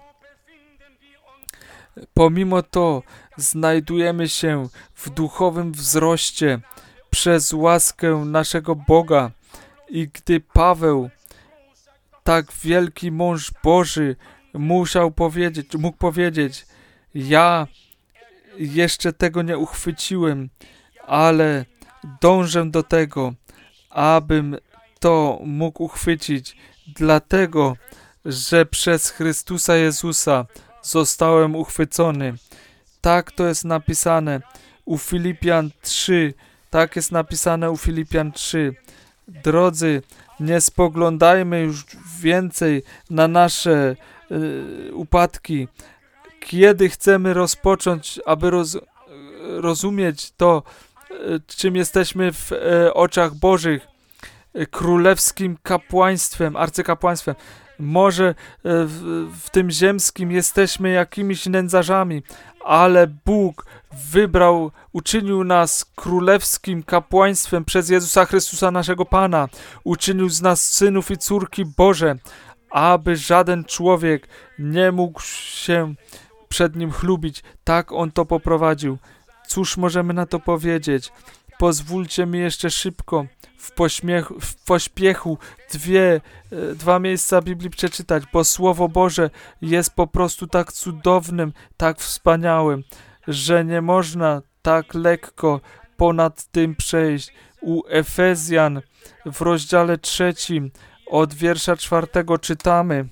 pomimo to znajdujemy się w duchowym wzroście przez łaskę naszego Boga. I gdy Paweł, tak wielki mąż Boży, musiał powiedzieć, mógł powiedzieć: ja jeszcze tego nie uchwyciłem, ale dążę do tego, abym to mógł uchwycić, dlatego, że przez Chrystusa Jezusa zostałem uchwycony. Tak to jest napisane u Filipian trzy. Tak jest napisane u Filipian trzy. Drodzy, nie spoglądajmy już więcej na nasze y, upadki. Kiedy chcemy rozpocząć, aby roz, rozumieć to, y, czym jesteśmy w y, oczach Bożych, y, królewskim kapłaństwem, arcykapłaństwem. Może y, w, w tym ziemskim jesteśmy jakimiś nędzarzami, ale Bóg wybrał, uczynił nas królewskim kapłaństwem przez Jezusa Chrystusa naszego Pana. Uczynił z nas synów i córki Boże, aby żaden człowiek nie mógł się przed Nim chlubić. Tak On to poprowadził. Cóż możemy na to powiedzieć? Pozwólcie mi jeszcze szybko w, pośmiechu, w pośpiechu dwie, dwa miejsca Biblii przeczytać, bo Słowo Boże jest po prostu tak cudownym, tak wspaniałym, że nie można tak lekko ponad tym przejść. U Efezjan w rozdziale trzecim od wiersza czwartego czytamy: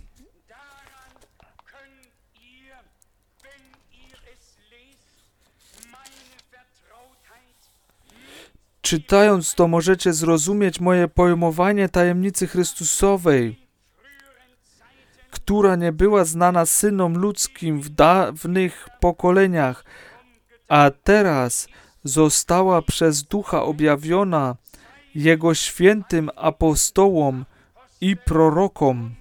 czytając to możecie zrozumieć moje pojmowanie tajemnicy Chrystusowej, która nie była znana synom ludzkim w dawnych pokoleniach, a teraz została przez Ducha objawiona Jego świętym apostołom i prorokom.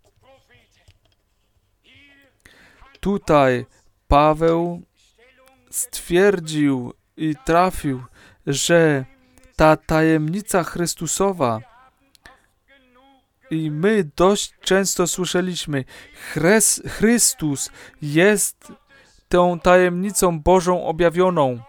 Tutaj Paweł stwierdził i trafił, że ta tajemnica Chrystusowa, i my dość często słyszeliśmy, Chrys- Chrystus jest tą tajemnicą Bożą objawioną.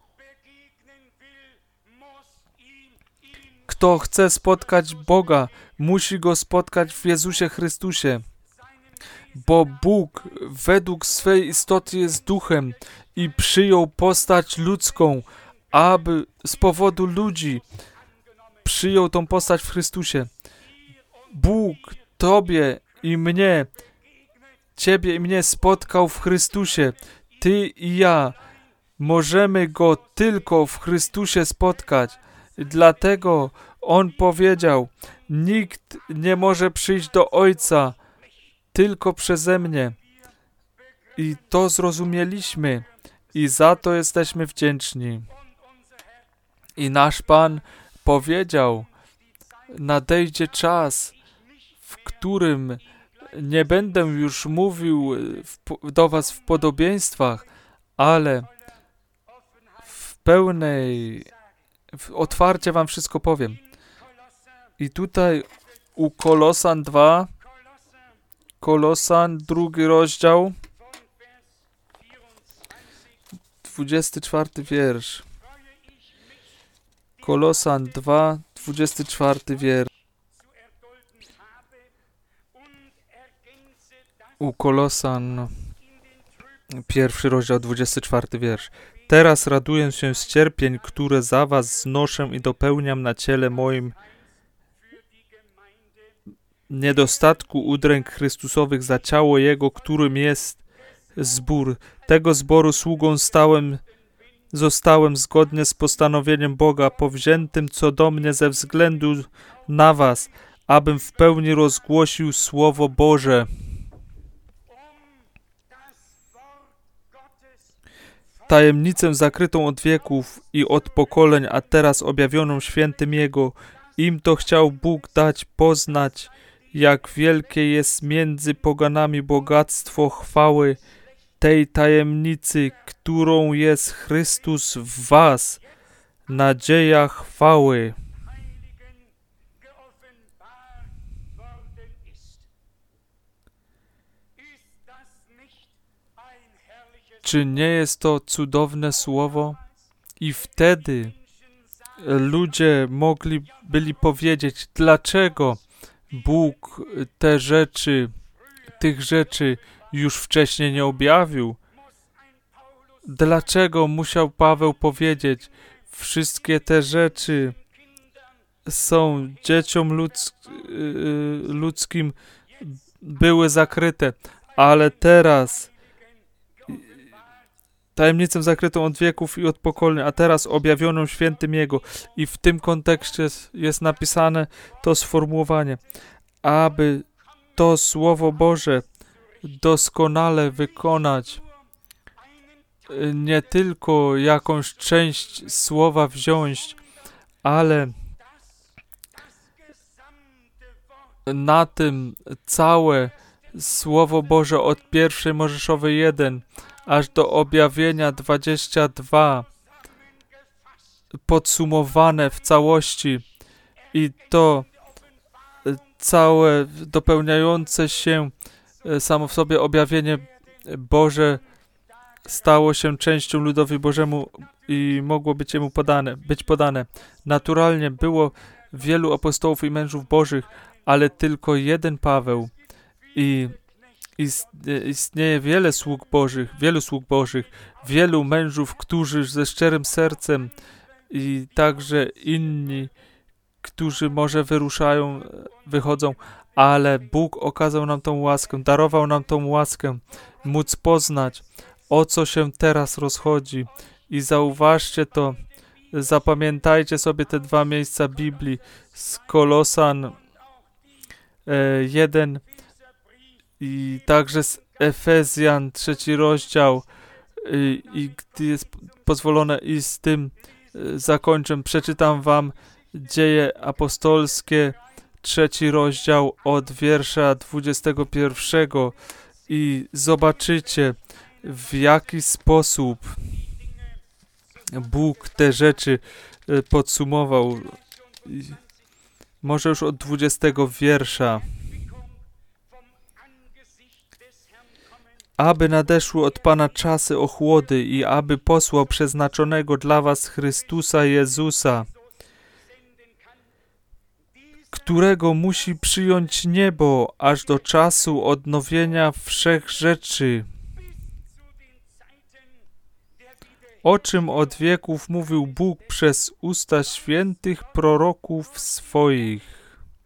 Kto chce spotkać Boga, musi Go spotkać w Jezusie Chrystusie, bo Bóg według swej istoty jest duchem i przyjął postać ludzką, aby z powodu ludzi przyjął tą postać w Chrystusie. Bóg Tobie i mnie, Ciebie i mnie spotkał w Chrystusie. Ty i ja możemy Go tylko w Chrystusie spotkać. Dlatego On powiedział: nikt nie może przyjść do Ojca tylko przeze mnie. I to zrozumieliśmy i za to jesteśmy wdzięczni. I nasz Pan powiedział: nadejdzie czas, w którym nie będę już mówił w, do was w podobieństwach, ale w pełnej, w otwarcie wam wszystko powiem. I tutaj u Kolosan dwa, Kolosan drugi rozdział, dwudziesty czwarty wiersz. Kolosan dwa, dwudziesty czwarty wiersz. U Kolosan pierwszy rozdział, dwudziesty czwarty wiersz. Teraz raduję się z cierpień, które za was znoszę i dopełniam na ciele moim, niedostatku udręk Chrystusowych za ciało Jego, którym jest zbór. Tego zboru sługą stałem zostałem zgodnie z postanowieniem Boga powziętym co do mnie ze względu na was, abym w pełni rozgłosił Słowo Boże. Tajemnicę zakrytą od wieków i od pokoleń, a teraz objawioną świętym Jego. Im to chciał Bóg dać poznać, jak wielkie jest między poganami bogactwo chwały tej tajemnicy, którą jest Chrystus w was, nadzieja chwały. Czy nie jest to cudowne słowo? I wtedy ludzie mogli byli powiedzieć, dlaczego Bóg te rzeczy, tych rzeczy już wcześniej nie objawił? Dlaczego musiał Paweł powiedzieć, wszystkie te rzeczy są dzieciom ludz, ludzkim były zakryte, ale teraz tajemnicę zakrytą od wieków i od pokoleń, a teraz objawioną świętym Jego. I w tym kontekście jest napisane to sformułowanie, aby to Słowo Boże doskonale wykonać, nie tylko jakąś część słowa wziąć, ale na tym całe Słowo Boże od pierwszej Mojżeszowej jeden aż do objawienia dwadzieścia dwa podsumowane w całości i to całe dopełniające się samo w sobie objawienie Boże stało się częścią ludowi Bożemu i mogło być jemu podane, być podane. Naturalnie było wielu apostołów i mężów Bożych, ale tylko jeden Paweł i istnieje wiele sług Bożych, wielu sług Bożych, wielu mężów, którzy ze szczerym sercem i także inni, którzy może wyruszają, wychodzą, ale Bóg okazał nam tą łaskę, darował nam tą łaskę, móc poznać, o co się teraz rozchodzi. I zauważcie to, zapamiętajcie sobie te dwa miejsca Biblii z Kolosan e, jeden i także z Efezjan, trzeci rozdział i, i gdy jest pozwolone i z tym y, zakończę, przeczytam wam Dzieje apostolskie, trzeci rozdział od wiersza dwudziestego pierwszego i zobaczycie, w jaki sposób Bóg te rzeczy y, podsumował. I może już od dwudziestego wiersza. Aby nadeszły od Pana czasy ochłody i aby posłał przeznaczonego dla was Chrystusa Jezusa, którego musi przyjąć niebo aż do czasu odnowienia wszech rzeczy, o czym od wieków mówił Bóg przez usta świętych proroków swoich.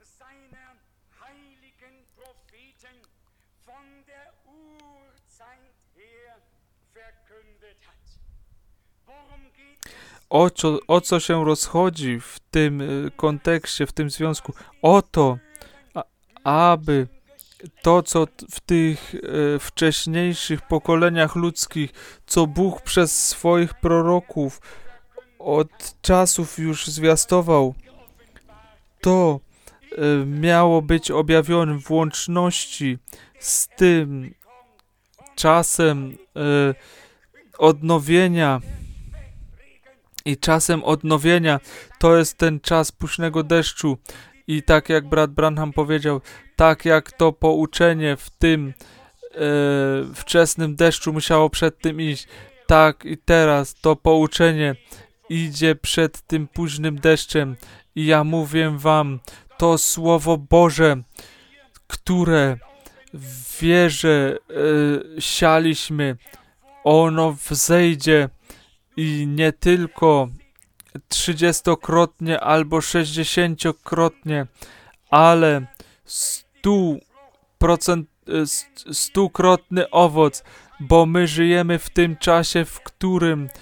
O co, o co się rozchodzi w tym kontekście, w tym związku? O to, a, aby to, co w tych e, wcześniejszych pokoleniach ludzkich, co Bóg przez swoich proroków od czasów już zwiastował, to e, miało być objawione w łączności z tym czasem e, odnowienia. I czasem odnowienia to jest ten czas późnego deszczu. I tak jak brat Branham powiedział, tak jak to pouczenie w tym e, wczesnym deszczu musiało przed tym iść, tak i teraz to pouczenie idzie przed tym późnym deszczem. I ja mówię wam, to Słowo Boże, które w wierze e, sialiśmy, ono wzejdzie i nie tylko trzydziestokrotnie albo sześćdziesięciokrotnie, ale stu procent, stukrotny owoc, bo my żyjemy w tym czasie, w którym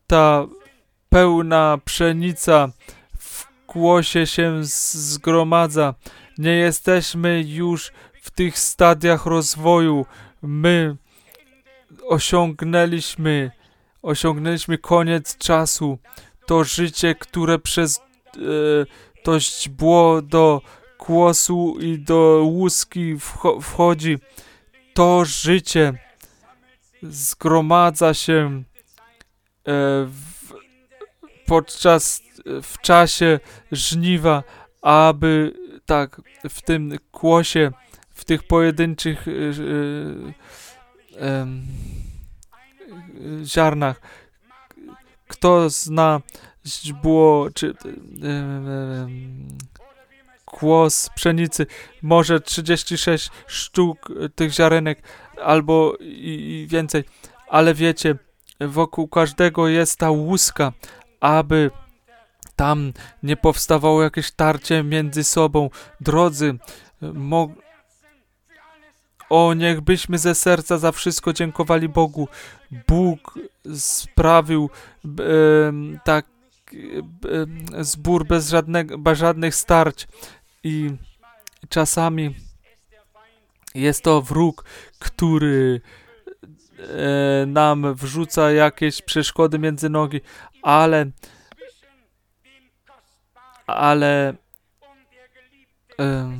ta pełna pszenica w kłosie się zgromadza. Nie jesteśmy już w tych stadiach rozwoju. My osiągnęliśmy, osiągnęliśmy koniec czasu. To życie, które przez e, to źdźbło do kłosu i do łuski wcho- wchodzi, to życie zgromadza się e, w, podczas, w czasie żniwa, aby tak w tym kłosie, w tych pojedynczych e, e, e, ziarnach, kto zna źdźbło czy e, e, kłos pszenicy, może trzydzieści sześć sztuk tych ziarenek albo i, i więcej, ale wiecie, wokół każdego jest ta łuska, aby tam nie powstawało jakieś tarcie między sobą. Drodzy, mo- o, niechbyśmy ze serca za wszystko dziękowali Bogu. Bóg sprawił e, tak e, zbór bez, żadnego, bez żadnych starć i czasami jest to wróg, który e, nam wrzuca jakieś przeszkody między nogi, ale ale e,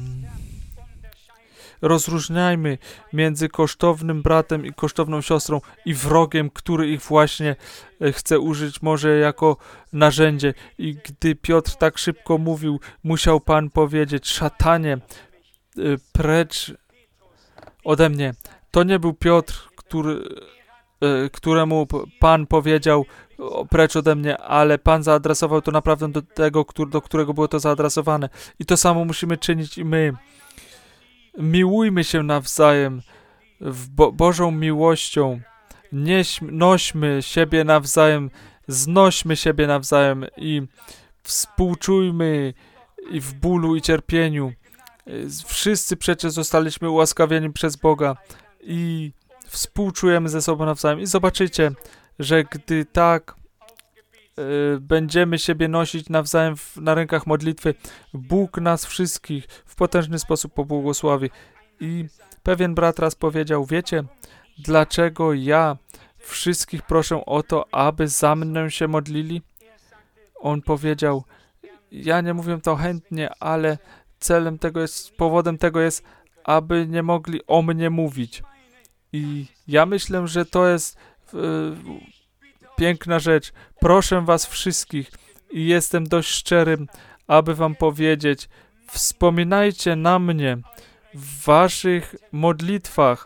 rozróżniajmy między kosztownym bratem i kosztowną siostrą i wrogiem, który ich właśnie chce użyć może jako narzędzie. I gdy Piotr tak szybko mówił, musiał Pan powiedzieć: szatanie, precz ode mnie. To nie był Piotr, który, któremu Pan powiedział: precz ode mnie, ale Pan zaadresował to naprawdę do tego, do którego było to zaadresowane. I to samo musimy czynić i my. Miłujmy się nawzajem w Bo- Bożą miłością. Nieś, nośmy siebie nawzajem, znośmy siebie nawzajem i współczujmy i w bólu i cierpieniu. Wszyscy przecież zostaliśmy ułaskawieni przez Boga i współczujemy ze sobą nawzajem. I zobaczycie, że gdy tak y, będziemy siebie nosić nawzajem w, na rękach modlitwy, Bóg nas wszystkich w potężny sposób pobłogosławi. I pewien brat raz powiedział: wiecie, dlaczego ja wszystkich proszę o to, aby za mną się modlili? On powiedział: ja nie mówię to chętnie, ale celem tego jest, powodem tego jest, aby nie mogli o mnie mówić. I ja myślę, że to jest e, piękna rzecz. Proszę was wszystkich i jestem dość szczerym, aby wam powiedzieć: wspominajcie na mnie w waszych modlitwach.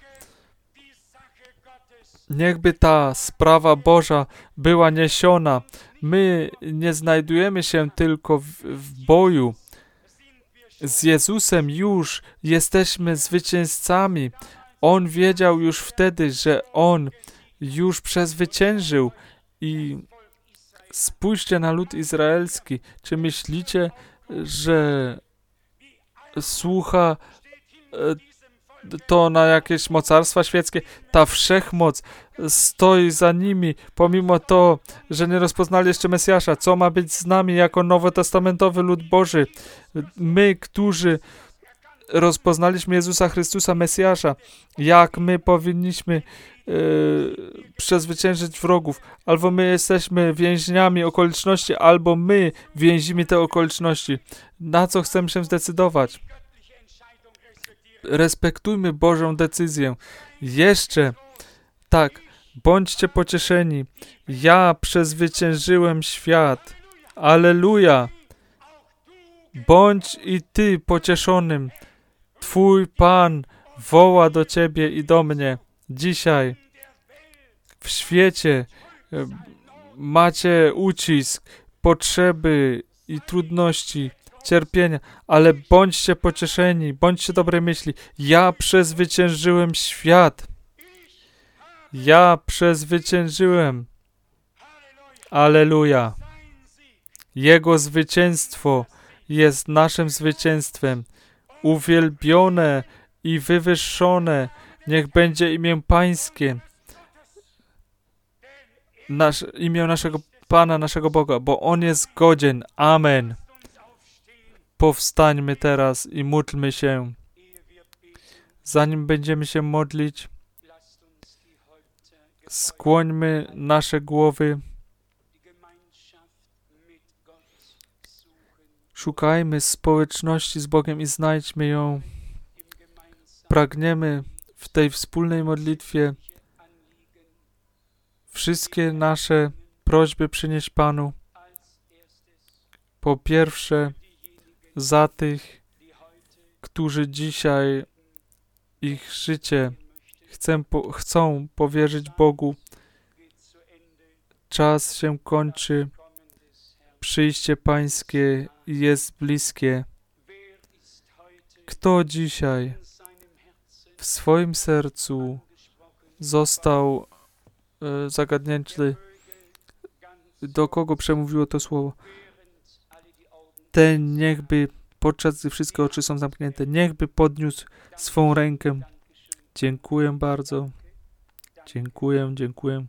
Niechby ta sprawa Boża była niesiona. My nie znajdujemy się tylko w, w boju. Z Jezusem już jesteśmy zwycięzcami. On wiedział już wtedy, że On już przezwyciężył. I spójrzcie na lud izraelski. Czy myślicie, że słucha to na jakieś mocarstwa świeckie? Ta wszechmoc stoi za nimi, pomimo to, że nie rozpoznali jeszcze Mesjasza. Co ma być z nami jako nowotestamentowy lud Boży? My, którzy rozpoznaliśmy Jezusa Chrystusa, Mesjasza, jak my powinniśmy yy, przezwyciężyć wrogów. Albo my jesteśmy więźniami okoliczności, albo my więzimy te okoliczności. Na co chcemy się zdecydować? Respektujmy Bożą decyzję. Jeszcze tak, bądźcie pocieszeni. Ja przezwyciężyłem świat. Alleluja! Bądź i ty pocieszonym. Twój Pan woła do ciebie i do mnie. Dzisiaj w świecie macie ucisk, potrzeby i trudności, cierpienia, ale bądźcie pocieszeni, bądźcie dobrej myśli. Ja przezwyciężyłem świat. Ja przezwyciężyłem. Alleluja. Jego zwycięstwo jest naszym zwycięstwem. Uwielbione i wywyższone niech będzie imię Pańskie. Nasz, imię naszego Pana naszego Boga, bo On jest godzien. Amen. Powstańmy teraz i módlmy się. Zanim będziemy się modlić, skłońmy nasze głowy. Szukajmy społeczności z Bogiem i znajdźmy ją. Pragniemy w tej wspólnej modlitwie wszystkie nasze prośby przynieść Panu. Po pierwsze, za tych, którzy dzisiaj ich życie chcą, po, chcą powierzyć Bogu. Czas się kończy. Przyjście Pańskie jest bliskie. Kto dzisiaj w swoim sercu został e, zagadnięty, do kogo przemówiło to słowo? Ten niechby, podczas gdy wszystkie oczy są zamknięte, niechby podniósł swą rękę. Dziękuję bardzo. Dziękuję, dziękuję.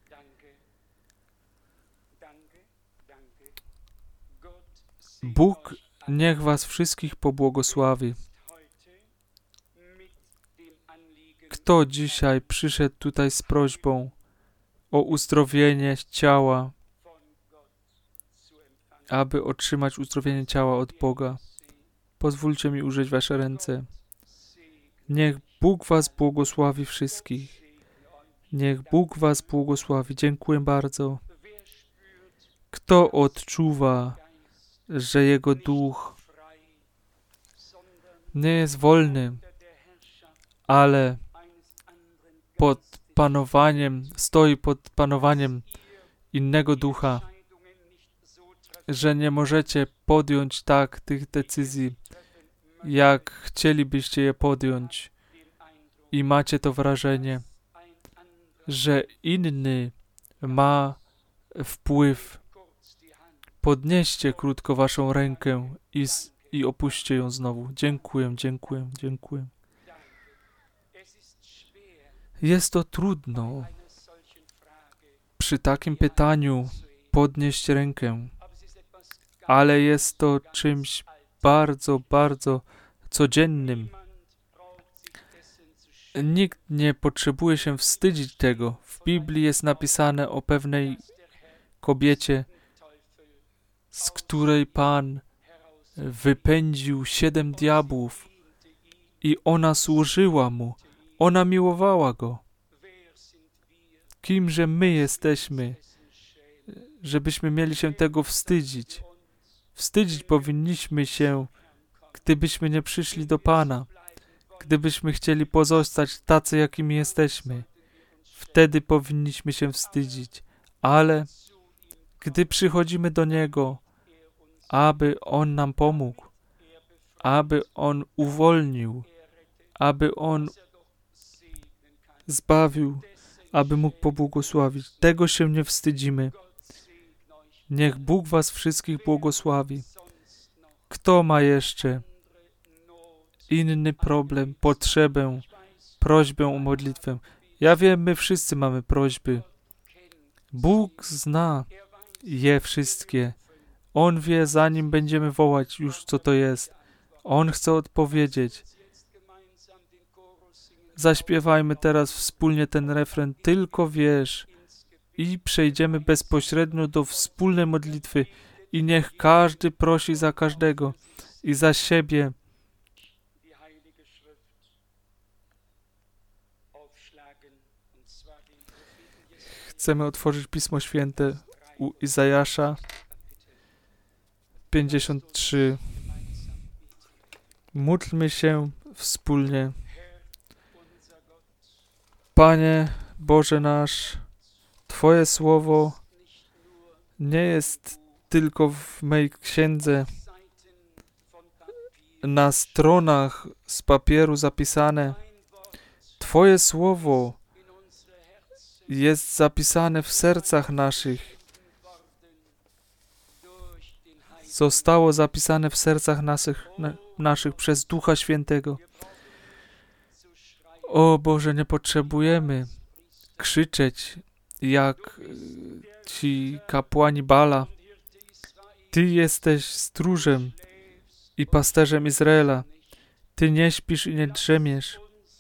Bóg niech was wszystkich pobłogosławi. Kto dzisiaj przyszedł tutaj z prośbą o uzdrowienie ciała, aby otrzymać uzdrowienie ciała od Boga? Pozwólcie mi użyć wasze ręce. Niech Bóg was błogosławi wszystkich. Niech Bóg was błogosławi. Dziękuję bardzo. Kto odczuwa, że jego duch nie jest wolny, ale pod panowaniem, stoi pod panowaniem innego ducha, że nie możecie podjąć tak tych decyzji, jak chcielibyście je podjąć i macie to wrażenie, że inny ma wpływ. Podnieście krótko waszą rękę i, i opuśćcie ją znowu. Dziękuję, dziękuję, dziękuję. Jest to trudno przy takim pytaniu podnieść rękę, ale jest to czymś bardzo, bardzo codziennym. Nikt nie potrzebuje się wstydzić tego. W Biblii jest napisane o pewnej kobiecie, z której Pan wypędził siedem diabłów i ona służyła Mu. Ona miłowała Go. Kimże my jesteśmy, żebyśmy mieli się tego wstydzić? Wstydzić powinniśmy się, gdybyśmy nie przyszli do Pana, gdybyśmy chcieli pozostać tacy, jakimi jesteśmy. Wtedy powinniśmy się wstydzić, ale gdy przychodzimy do Niego, aby On nam pomógł, aby On uwolnił, aby On zbawił, aby mógł pobłogosławić. Tego się nie wstydzimy. Niech Bóg was wszystkich błogosławi. Kto ma jeszcze inny problem, potrzebę, prośbę o modlitwę? Ja wiem, my wszyscy mamy prośby. Bóg zna je wszystkie. On wie, zanim będziemy wołać już, co to jest. On chce odpowiedzieć. Zaśpiewajmy teraz wspólnie ten refren, tylko wiesz, i przejdziemy bezpośrednio do wspólnej modlitwy i niech każdy prosi za każdego i za siebie. Chcemy otworzyć Pismo Święte u Izajasza pięćdziesiąt trzy. Módlmy się wspólnie. Panie Boże nasz, Twoje słowo nie jest tylko w mej księdze na stronach z papieru zapisane. Twoje słowo jest zapisane w sercach naszych. Zostało zapisane w sercach naszych, na, naszych przez Ducha Świętego. O Boże, nie potrzebujemy krzyczeć jak ci kapłani Bala. Ty jesteś stróżem i pasterzem Izraela. Ty nie śpisz i nie drzemiesz.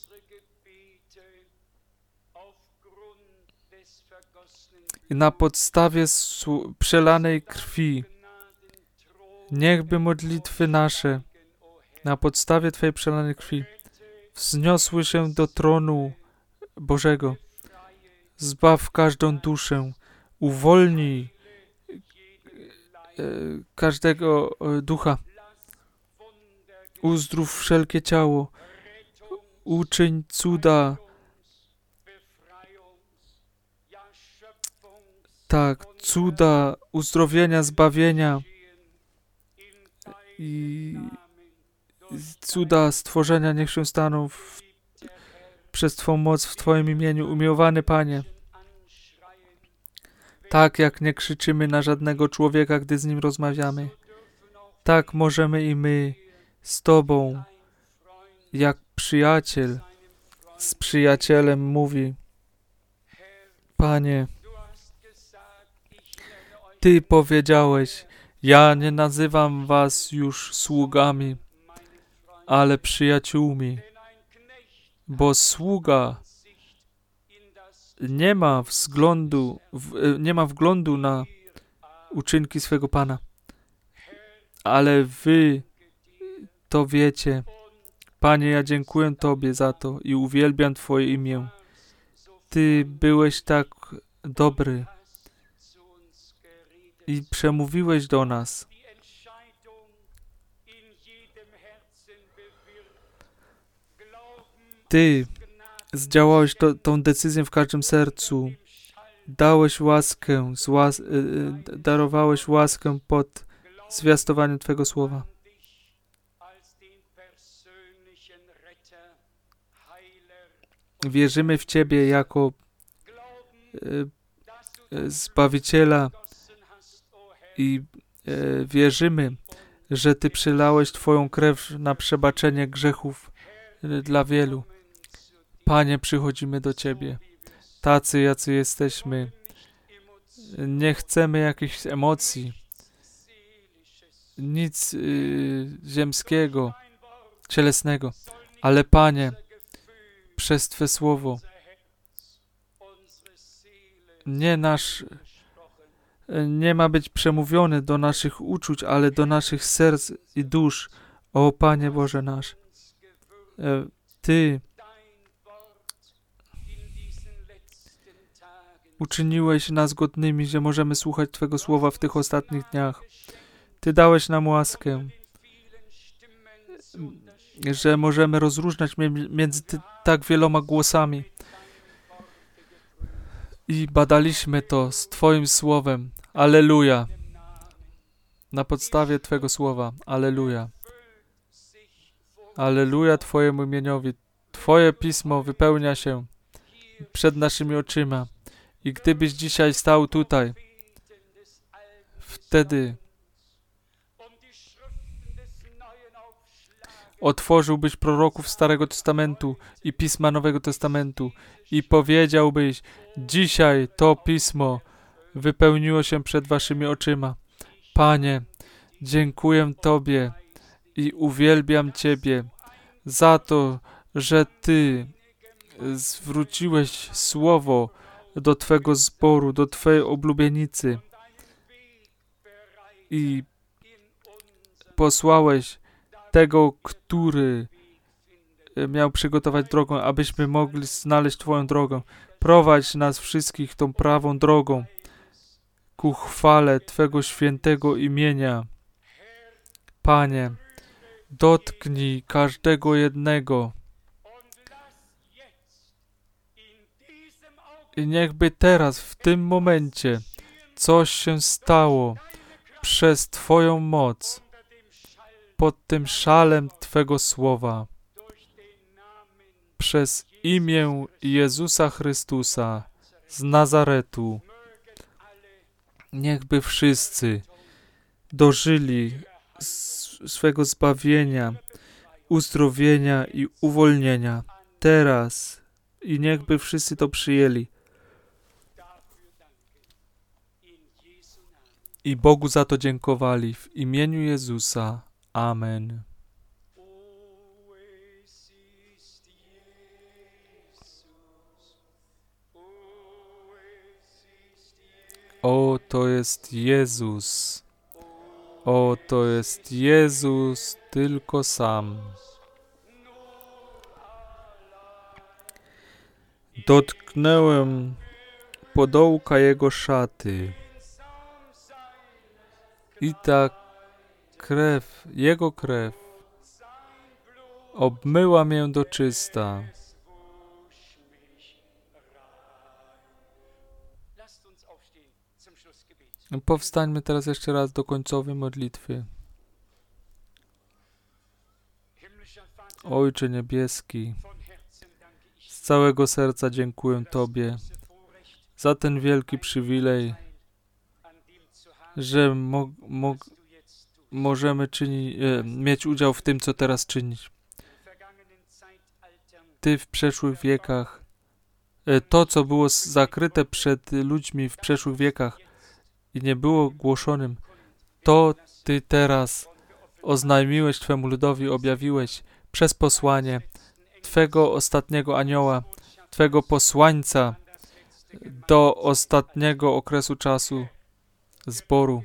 I na podstawie przelanej krwi niechby modlitwy nasze na podstawie Twojej przelanej krwi wzniosły się do tronu Bożego. Zbaw każdą duszę. Uwolnij e, każdego e, ducha. Uzdrów wszelkie ciało. Uczyń cuda. Tak, cuda uzdrowienia, zbawienia i cuda stworzenia niech się staną w, przez Twą moc w Twoim imieniu. Umiłowany Panie, tak jak nie krzyczymy na żadnego człowieka, gdy z nim rozmawiamy, tak możemy i my z Tobą, jak przyjaciel z przyjacielem mówi: Panie, Ty powiedziałeś, ja nie nazywam was już sługami, ale przyjaciółmi, bo sługa nie ma względu, nie ma wglądu na uczynki swego Pana, ale wy to wiecie. Panie, ja dziękuję Tobie za to i uwielbiam Twoje imię. Ty byłeś tak dobry i przemówiłeś do nas. Ty zdziałałeś to, tą decyzję w każdym sercu. Dałeś łaskę, złas, y, y, darowałeś łaskę pod zwiastowaniem Twego słowa. Wierzymy w Ciebie jako y, y, Zbawiciela i y, wierzymy, że Ty przylałeś Twoją krew na przebaczenie grzechów y, dla wielu. Panie, przychodzimy do Ciebie, tacy, jacy jesteśmy. Nie chcemy jakichś emocji, nic y, ziemskiego, cielesnego, ale Panie, przez Twe słowo, nie nasz, nie ma być przemówiony do naszych uczuć, ale do naszych serc i dusz. O Panie Boże nasz, Ty uczyniłeś nas godnymi, że możemy słuchać Twego słowa w tych ostatnich dniach. Ty dałeś nam łaskę, że możemy rozróżniać między ty, tak wieloma głosami. I badaliśmy to z Twoim słowem. Alleluja. Na podstawie Twego słowa. Alleluja. Alleluja Twojemu imieniowi. Twoje pismo wypełnia się przed naszymi oczyma. I gdybyś dzisiaj stał tutaj, wtedy otworzyłbyś proroków Starego Testamentu i Pisma Nowego Testamentu i powiedziałbyś: dzisiaj to Pismo wypełniło się przed waszymi oczyma. Panie, dziękuję Tobie i uwielbiam Ciebie za to, że Ty zwróciłeś słowo do Twego zboru, do Twojej oblubienicy i posłałeś tego, który miał przygotować drogę, abyśmy mogli znaleźć Twoją drogę. Prowadź nas wszystkich tą prawą drogą ku chwale Twego świętego imienia. Panie, dotknij każdego jednego i niechby teraz, w tym momencie, coś się stało przez Twoją moc, pod tym szalem Twego słowa, przez imię Jezusa Chrystusa z Nazaretu. Niechby wszyscy dożyli swego zbawienia, uzdrowienia i uwolnienia teraz i niechby wszyscy to przyjęli. i Bogu za to dziękowali. W imieniu Jezusa. Amen. O, to jest Jezus. O, to jest Jezus, tylko sam. Dotknąłem podołka Jego szaty. I ta krew, Jego krew, obmyła mię do czysta. Powstańmy teraz jeszcze raz do końcowej modlitwy. Ojcze Niebieski, z całego serca dziękuję Tobie za ten wielki przywilej, że mo mo możemy czyni e, mieć udział w tym, co teraz czynić. Ty w przeszłych wiekach, e, to, co było zakryte przed ludźmi w przeszłych wiekach i nie było głoszonym, to Ty teraz oznajmiłeś Twemu ludowi, objawiłeś przez posłanie Twego ostatniego anioła, Twego posłańca do ostatniego okresu czasu zboru.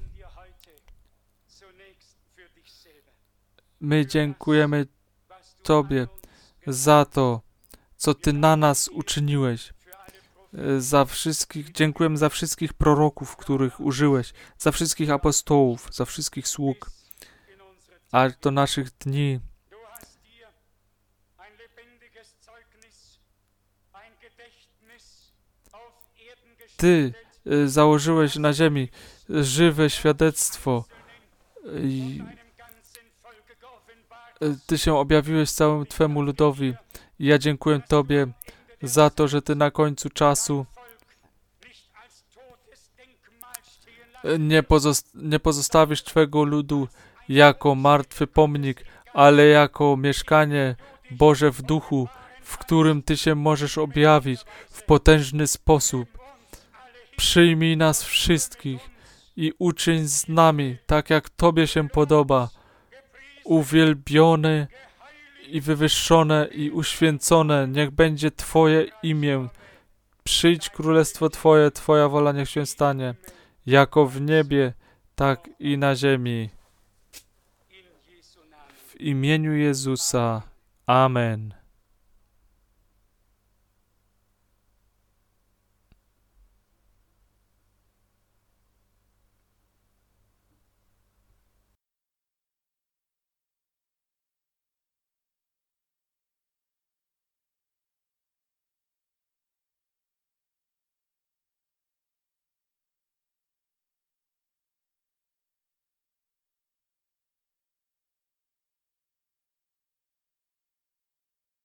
My dziękujemy Tobie za to, co Ty na nas uczyniłeś. Za wszystkich, dziękujemy za wszystkich proroków, których użyłeś, za wszystkich apostołów, za wszystkich sług, aż do naszych dni. Ty y, założyłeś na ziemi żywe świadectwo i y, Ty się objawiłeś całemu Twemu ludowi. I ja dziękuję Tobie za to, że Ty na końcu czasu nie, pozost nie pozostawisz Twego ludu jako martwy pomnik, ale jako mieszkanie Boże w duchu, w którym Ty się możesz objawić w potężny sposób. Przyjmij nas wszystkich i uczyń z nami tak, jak Tobie się podoba, uwielbione i wywyższone i uświęcone. Niech będzie Twoje imię. Przyjdź królestwo Twoje, Twoja wola niech się stanie, jako w niebie, tak i na ziemi. W imieniu Jezusa. Amen.